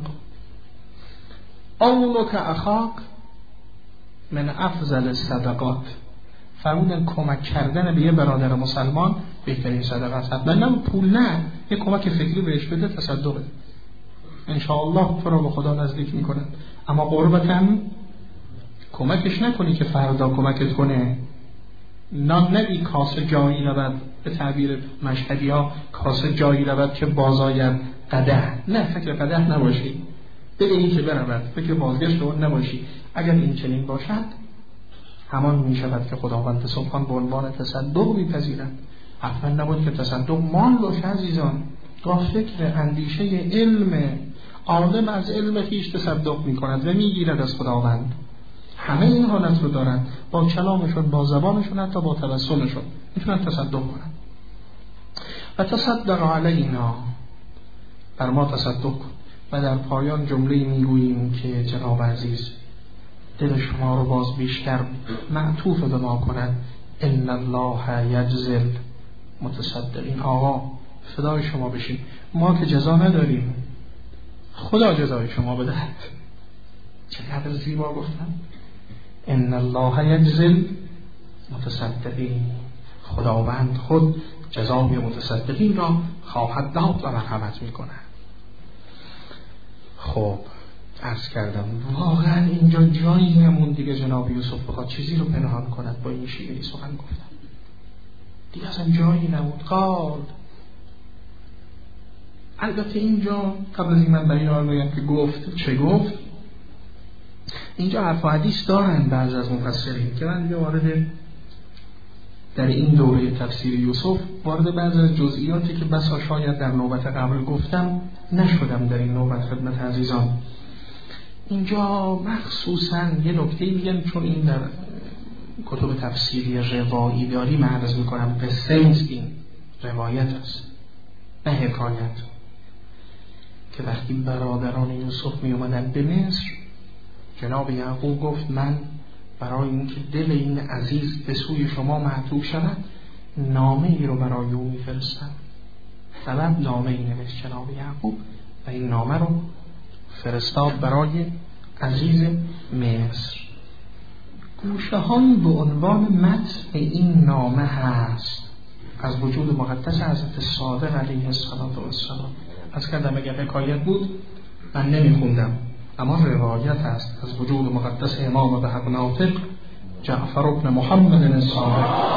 اونو که اخاک من افضل الصدقات، فرمودن کمک کردن به یه برادر مسلمان بهترین صدقه است. حتما نه پول، نه، یه کمک فکری بهش بده، تصدقه. انشاءالله تو رو به خدا نزدیک میکنه. اما قربتاً کمکش نکنی که فردا کمکت کنه. نان ندی کاسه جایی رود، به تعبیر مشهدی ها کاسه جایی رود که بازاید قدح. نه، فکر قدح نباشی، بده این که برود، فکر بازگشت اون نباشی. اگر این چنین باشد همان می شود که خداوند سبحان به عنوان تصدق میپذیرد. حتما نبود که تصدق مال باشه عزیزان. گاه فکر اندیشه علم، عالم از علم خویش تصدق می کند و می گیرد از خداوند. همه این حالت رو دارن، با کلامشون، با زبانشون، حتی با تبسمشون میتونن تصدق کنن. و تصدق علینا، بر ما تصدق کن. و در پایان جمله میگوییم که جناب عزیز دل شما رو باز بیشتر معطوف به ما کند. ان الله یجزی المتصدقین. آقا فدای شما بشیم، ما که جزا نداریم، خدا جزای شما بدهد. چقدر زیبا گفتم. ان الله یجزی المتصدقین، خداوند خود جزای متصدقین را خواهد داد و مرحمت میکنه. خب عرض کردم واقعا اینجا جایی نمون دیگه جناب یوسف بخواد چیزی رو پنهان کند. با این شیوهی سخن گفتم دیگه اصلا جایی نمود. قال البته اینجا قبل از این من برای آن بگم که گفت چه گفت، اینجا حرف و حدیث دارن بعض از مفسرین که من وارد در این دوره تفسیر یوسف وارد بعض از جزئیاتی که بسا شاید در نوبت قبل گفتم نشدم در این نوبت خدمت عزیزان. اینجا مخصوصا یه نکته میگن، چون این در کتب تفسیری روایی داری من عرض میکنم، قصه نیست، این روایت است نه حکایت، که وقتی برادران یوسف می اومدن به مصر، جناب یعقوب گفت من برای اینکه دل این عزیز به سوی شما معطوف شود نامه ای رو برای او میفرستم. سبب نامه ای نوشت جناب یعقوب و این نامه رو فرستاد برای عزیز مصر. گوشه هایی به عنوان متن این نامه هست از وجود مقدس حضرت صادق علیه السلام. از کردم اگر حکایت بود من نمیخوندم، اما روایت هست از وجود مقدس امام به حق ناطق جعفر ابن محمد الصادق.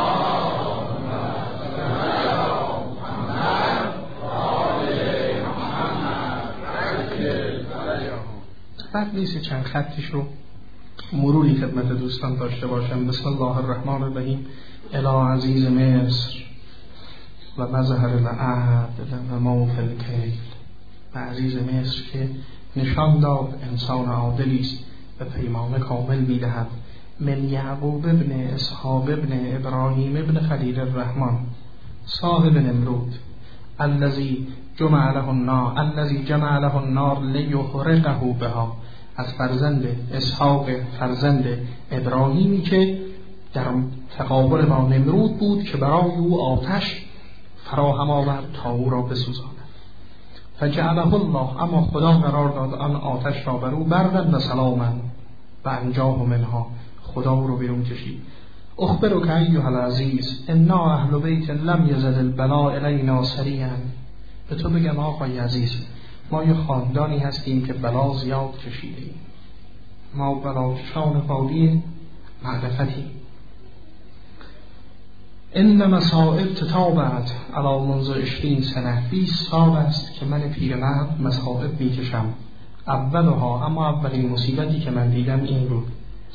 بعد نیست چند خطش رو مروری خدمت دوستان داشته باشم. بسم الله الرحمن الرحیم. الی عزیز مصر و مظهر العدل و موفی الکیل. و عزیز مصر که نشان داد انسان عادلی است و پیمان کامل می‌دهد. من یعقوب ابن اسحاق ابن ابراهیم ابن خلیل الرحمن صاحب نمرود الذی جمع له النار الذی جمع له النار لیحرقه بها. از فرزند اسحاق فرزند ابراهیمی که در تقابل با نمرود بود که برای او آتش فراهم آورد تا او را بسوزاند. فجعله الله، اما خدا قرار داد آن آتش را بر او بردن و سلاما و انجاه منها، خدا او رو بیرون کشید. اخبرک ایها العزیز انا اهل بیت لم یزد البلاء الینا سریعا. به تو بگم آقای عزیز، ما یه خاندانی هستیم که بلا زیاد کشیده ایم. ما بلاکشان قالی معرفتی. این مصائب تتابعت علی منذ عشرین سنه، بیست سال است که من پیرمرد مصائب میکشم. اولها، اما اولین مصیبتی که من دیدم این بود.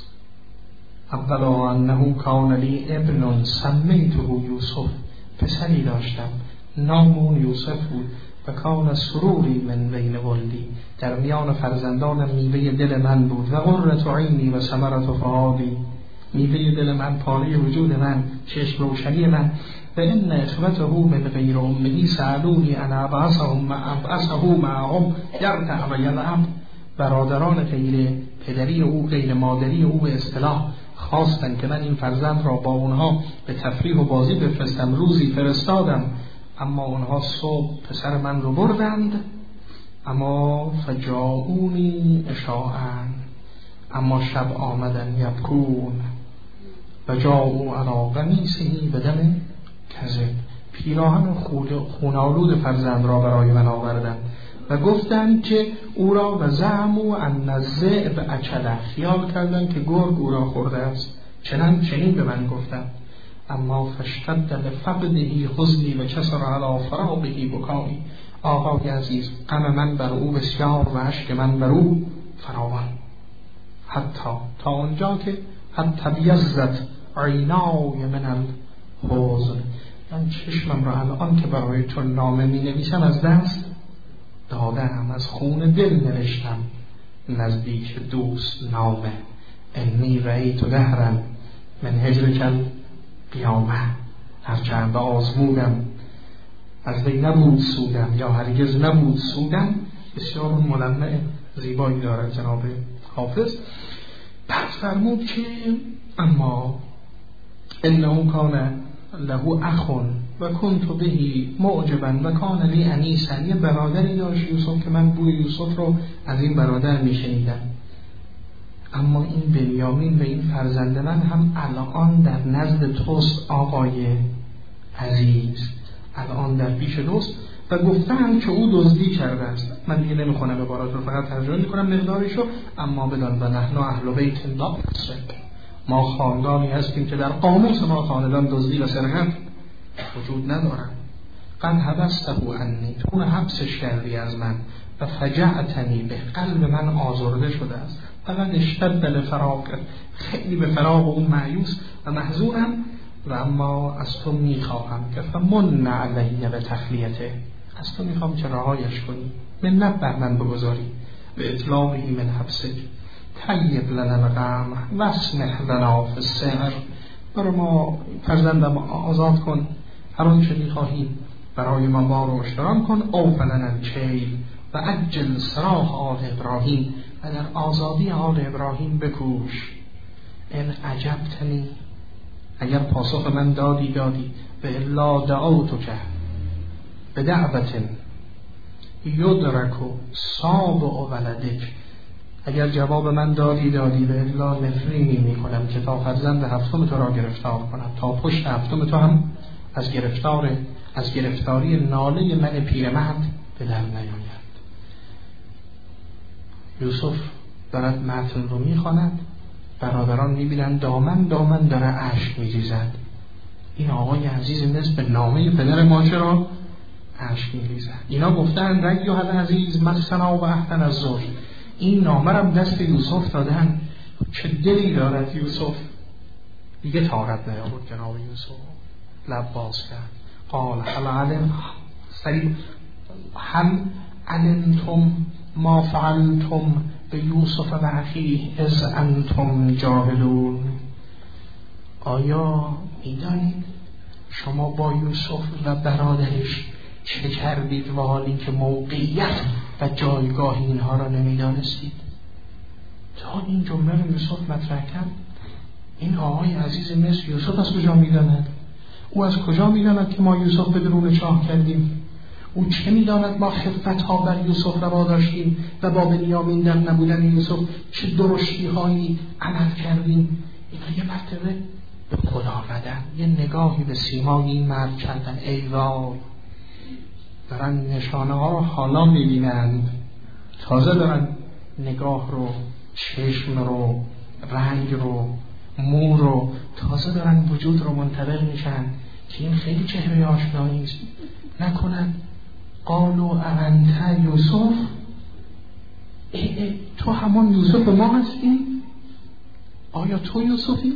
اولها انه کان لی ابن سمیته یوسف، پسری داشتم نام اون یوسف بود. و کان سروری من بین ولدی، در میان فرزندانم میوه دل من بود. و قرة عینی و ثمرة فؤادی، میوه دل من، پاره وجود من، چشم روشنی من. و ان اخوته من غیر امه سالونی ان ابعثهم ابعثه معهم یرتع و یلعب. برادران غیر پدری او، غیر مادری او به اصطلاح خواستند که من این فرزند را با اونها به تفریح و بازی بفرستم. روزی فرستادم اما اونها صبح پسر من رو بردند. اما فجاؤونی اشاعن، اما شب آمدن یبکون. و جاؤوا علی قمیصه بدم کذب، پیراهن خونالود فرزند را برای من آوردند و گفتند که او را و زعموا ان الذئب اکله، خیال کردند که گرگ او را خورده است. چنان چنین به من گفتند. اما فاشتد لفقده حزنی و کسر علی فراقه بکایی. آقای عزیز، غم من بر او بسیار و اشک من بر او فراوان. حتی تا اونجا که حتی بیزت عینای من الحزن، من چشمم را الان که برای تو نامه می نویسم از دست دادم، از خون دل نوشتم نزدیک دوست نامه. انی رأیت دهرا من هجرک قیامه، هرچند آزمودم از وی نبود سودم، یا هرگز نبود سودم. بسیار ملمع زیبایی دارد جناب حافظ. بعد فرمود که اما انه کان له اخ و کنت بهی معجبا و کان لی انیسا. یه برادری داشت یوسف که من بوی یوسف رو از این برادر میشنیدم. اما این بنیامین و این فرزند من هم الان در نزد توست آقای عزیز، الان در پیش دوست. و گفتن که او دزدی کرده است. من دیگه نمیخونم عبارات رو، فقط ترجمه میکنم مقدارشو. اما بدان و نحن اهل بیت لا نسرق، ما خاندانی هستیم که در قاموس ما خاندان دزدی و سرقت وجود ندارن. قد حبسته عنی، تو حبسش کردی از من. و فجعتنی به، قلب من آزرده شده است. فقط اشتد لفراق، خیلی به فراق اون مایوس و محزونم. و اما از تو میخواهم که فمن علیه به تخلیته، از تو میخوام که رهایش کنی، منت بر من بگذاری. به اطلاقی من حبسک طیب لنا الغم واسمح لنا فی السعر. برای ما فرزندم آزاد کن، هر آنچه میخواهی برای ما بار و اشترام کن. او فلنا الکیل و عجل سراح آل ابراهیم، و در آزادی آل ابراهیم بکوش. این عجبتنی، اگر پاسخ من دادی دادی. به الا دعوتو که به دعوت یدرک و صاب و ولدک، اگر جواب من دادی دادی. به الا نفرینی می کنم که تا فرزند هفتم تو را گرفتار کنم، تا پشت هفتم تو هم از گرفتار از گرفتاری ناله من پیرمرد به در نیاید. یوسف دارد متن رو می خواند. برادران می بینند دامن دامن داره اشک می ریزد. این آقای عزیز نسبت نامه پدر ما چرا اشک می ریزد؟ اینا گفتن ایها العزیز مسنا و احسن الزوج، این نامه رو دست یوسف دادن. چه دلی دارد یوسف. دیگه طاقت نیاورد جناب یوسف، لب باز کرد. قال هل علم سریع هل علمتم ما فعلتم به یوسف و اخیه اذ انتم جاهلون. آیا میدانید شما با یوسف و برادرش چه کردید و حال اینکه موقعیت و جایگاه اینها را نمیدانستید؟ تا این جمله رو یوسف مطرح کرد. این آقای عزیز مصر یوسف از کجا میداند؟ او از کجا میداند که ما یوسف به درون چاه کردیم؟ او چه میداند ما خفت ها بر یوسف روا داشتیم و با بنیامین در نبودن یوسف چه درشتی هایی عمل کردیم؟ اینا یه مرتبه به خود آمدن، یه نگاهی به سیمای این مرد کردن. ای وای، دارن نشانه ها رو حالا میبینند، تازه دارن نگاه رو، چشم رو، رنگ رو، مو رو، تازه دارن وجود رو منتبه میشن که این خیلی چهره آشنایی است. نکنند قالوا اانت یوسف، ای ای تو همان یوسف ما هستی؟ آیا تو یوسفی؟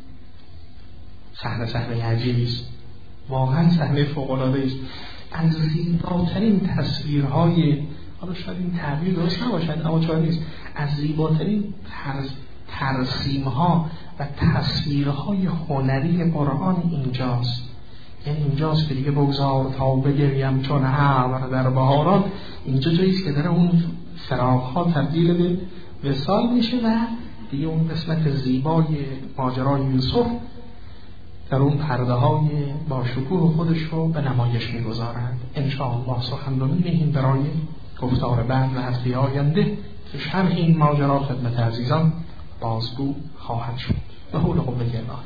صحنه صحنه عجیبی است، واقعا صحنه فوق‌العاده است. از زیباترین تصویرهای، حالا شاید این تعبیر درست نباشد اما چرا نیست، از زیباترین ترس ترسیم‌ها و تصویرهای هنری قرآن اینجاست. یعنی اینجاست که دیگه بگذار تا بگریم چون ابر در بهاران، اینجا جاییست که داره اون فراق‌ها تبدیل به وصال میشه و دیگه اون قسمت زیبای ماجرای یوسف در اون پرده های با شکوه خودش رو به نمایش میگذارند. انشاءالله سخن رو می‌نهیم برای گفتار بعد و هفته آینده که شرح این ماجرا خدمت عزیزان بازگو خواهد شد. به حول قوة الله.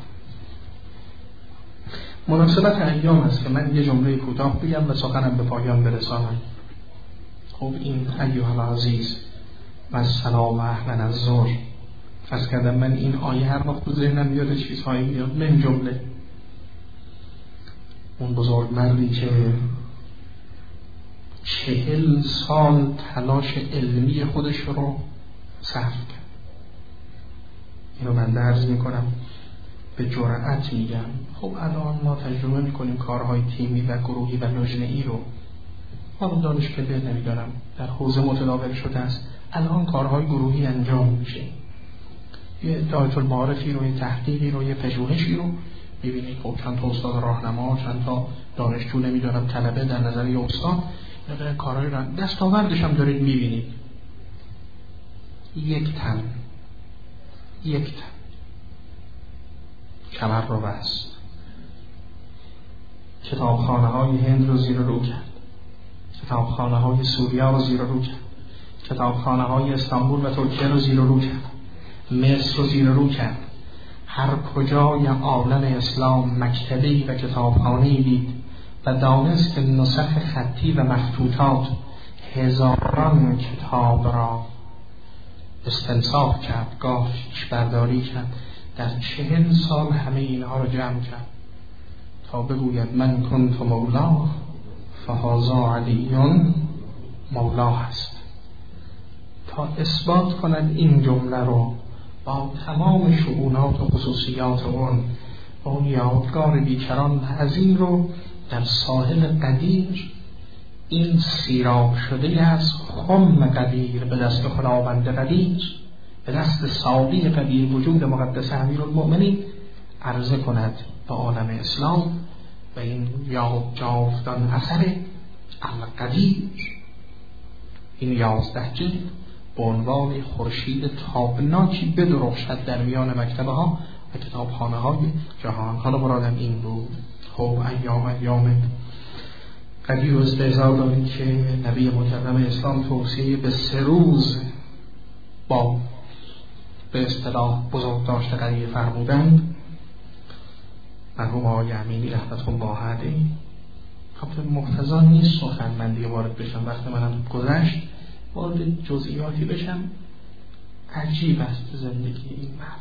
مناسبت ایام است که من یه جمله کوتاه بگم و سخنم به پایان برسانم. خب این ایها العزیز و السلام و اهلا الظهر، فرض کردم من این آیه هر وقت تو ذهنم میاد چیزهایی میاد، من جمله اون بزرگ مردی که چهل سال تلاش علمی خودش رو صرف کرد. اینو من درز میکنم، به جرأت میگم. خب الان ما تجربه میکنیم کارهای تیمی و گروهی و لجنه‌ای رو، حالا دانشکده نمیدارم در حوزه متداول شده است، الان کارهای گروهی انجام میشه. یه دایره المعارفی رو، یه تحقیقی رو، یه پژوهشی رو میبینید. خب چند تا استاد راهنما، چند تا دانشجو نمیدارم طلبه در نظر یه استاد، یا کارهای را دستاوردش هم دارید میبینید. یک تن یک تن کمر رو بست، کتابخانه های هند رو زیر رو کرد، کتابخانه های سوریه رو زیر رو کرد، کتابخانه های استانبول و ترکیه رو زیر رو کرد، مصر رو زیر رو کرد. هر کجای عالم اسلام مکتبی و کتابخانه‌ای دید و دانست که نسخ خطی و مخطوطات هزاران کتاب را استنساخ کرد، گاه پیش برداری کرد. در چهل سال همه اینها را جمع کرد تا بگوید من کنت مولا فهذا علی مولا هست، تا اثبات کند این جمله رو با تمام شؤونات و خصوصیات اون، با اون یادگار بیکران عظیم رو در ساحل قدیر، این سیراب شده از خم قدیر به دست خداوند قدیر، به دست ساقی قدیر وجود مقدس امیرالمؤمنین عرضه کند به عالم اسلام و این یاد جاودان اثر القدیر، این یازده جلد به عنوان خورشید تابناکی بدرخشد در میان مکتبه ها و کتابخانه های جهان. حالا مرادم این بود. خب ایام ایام قدیر و استعزار دارید که نبی مکرم اسلام توصیه به سه روز با به اصطلاح بزرگ داشته قدیر فرمودن. مرحوم آقای امینی رحمت الله علیه، خب مقتضا نیست سخن من دیگه وارد بشم، وقتی منم گذشت وارد جزئیاتی بشم. عجیب است زندگی این مرد.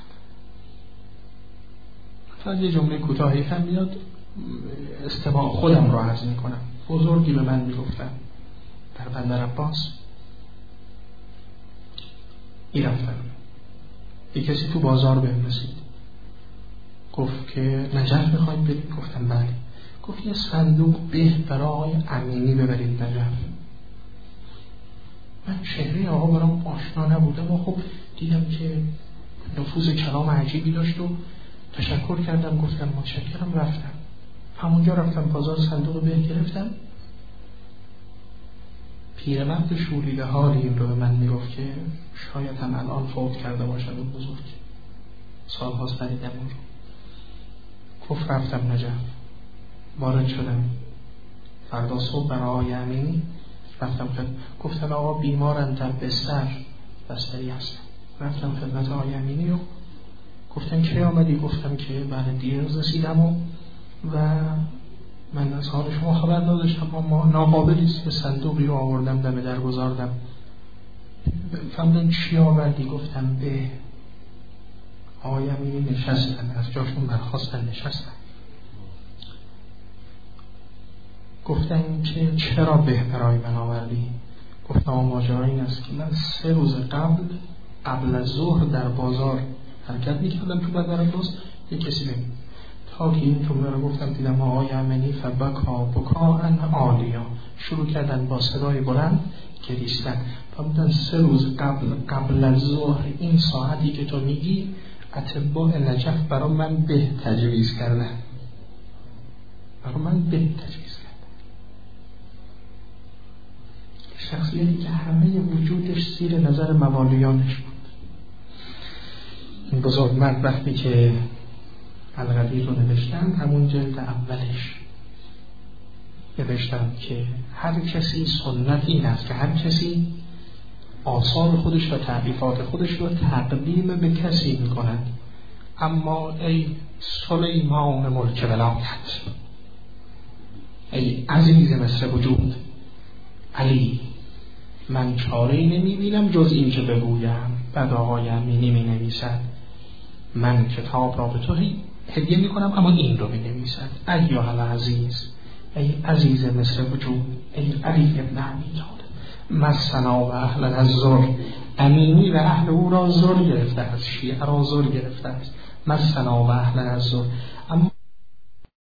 تا یه جمله کوتاهی هم میاد، استماع خودم رو عرض میکنم. بزرگی به من میگفتن در بندر عباس، این رفتن یک کسی تو بازار بهم رسید، گفت که نجف میخواید برید؟ گفتم بله. گفت یه صندوق به برای آقای امینی ببرید نجف. من چهره آقا برام آشنا نبود، اما خب دیدم که نفوذ کلام عجیبی داشت و تشکر کردم، گفتم متشکرم، رفتم. همونجا رفتم بازار، صندوق به گرفتم. پیرمرد شوریده حالی این رو به من میگفت که شاید هم الان فوت کرده باشد و بزرگ، سالهاست ندیدم اون رو. گفت رفتم نجف، وارد شدم. فردا صبح برای آقای امینی رفتم خدمت، گفتم آقا بیمارن در بستر بستری هستم. رفتم خدمت آقای امینی و گفتم کی آمدی؟ گفتم که بعد دیر رسیدم و و من از حال شما خبر نداشتم، اما ناقابلیست به صندوقی رو آوردم دم در گذاردم. فهمیدن چی آوردی؟ گفتم به. آقای امینی نشستن، از جاشون برخاستن نشستن. گفتن که چرا به برای من آوردی؟ گفتم ماجرا این است که من سه روز قبل قبل از ظهر در بازار حرکت میکردم تو بدر روز، یک کسی ببین تا که این جمله رو گفتم دیدم آقای امینی فبکا بکا ان عالیا شروع کردن با صدای بلند گریستن. فهمیدن سه روز قبل قبل از ظهر این ساعتی که تو میگی اتباع نجف برای من به تجویز کردن، برای من به تجویز کردن. شخصیتی که همه وجودش زیر نظر موالیانش بود. این بزرگمرد وقتی که القدیر رو نوشتن، همون جلد اولش نوشتن که هر کسی سنت این است که هر کسی آثار خودش و تعریفات خودش رو تقدیم به کسی می کند، اما ای سلیمان ملک ولایت، ای عزیز مصر وجود علی، من چاره‌ای نمی بینم جز این که بگویم. بعد آقای امینی می نویسد من کتاب را به تو هدیه می کنم اما این رو می نویسد ایها العزیز، ای عزیز مصر وجود، ای علی ابن ابی طالب، مسنا و اهل الزر. امینی و اهل او را زر گرفته است، شیعه را زر گرفته است، مسنا و اهل الزر. اما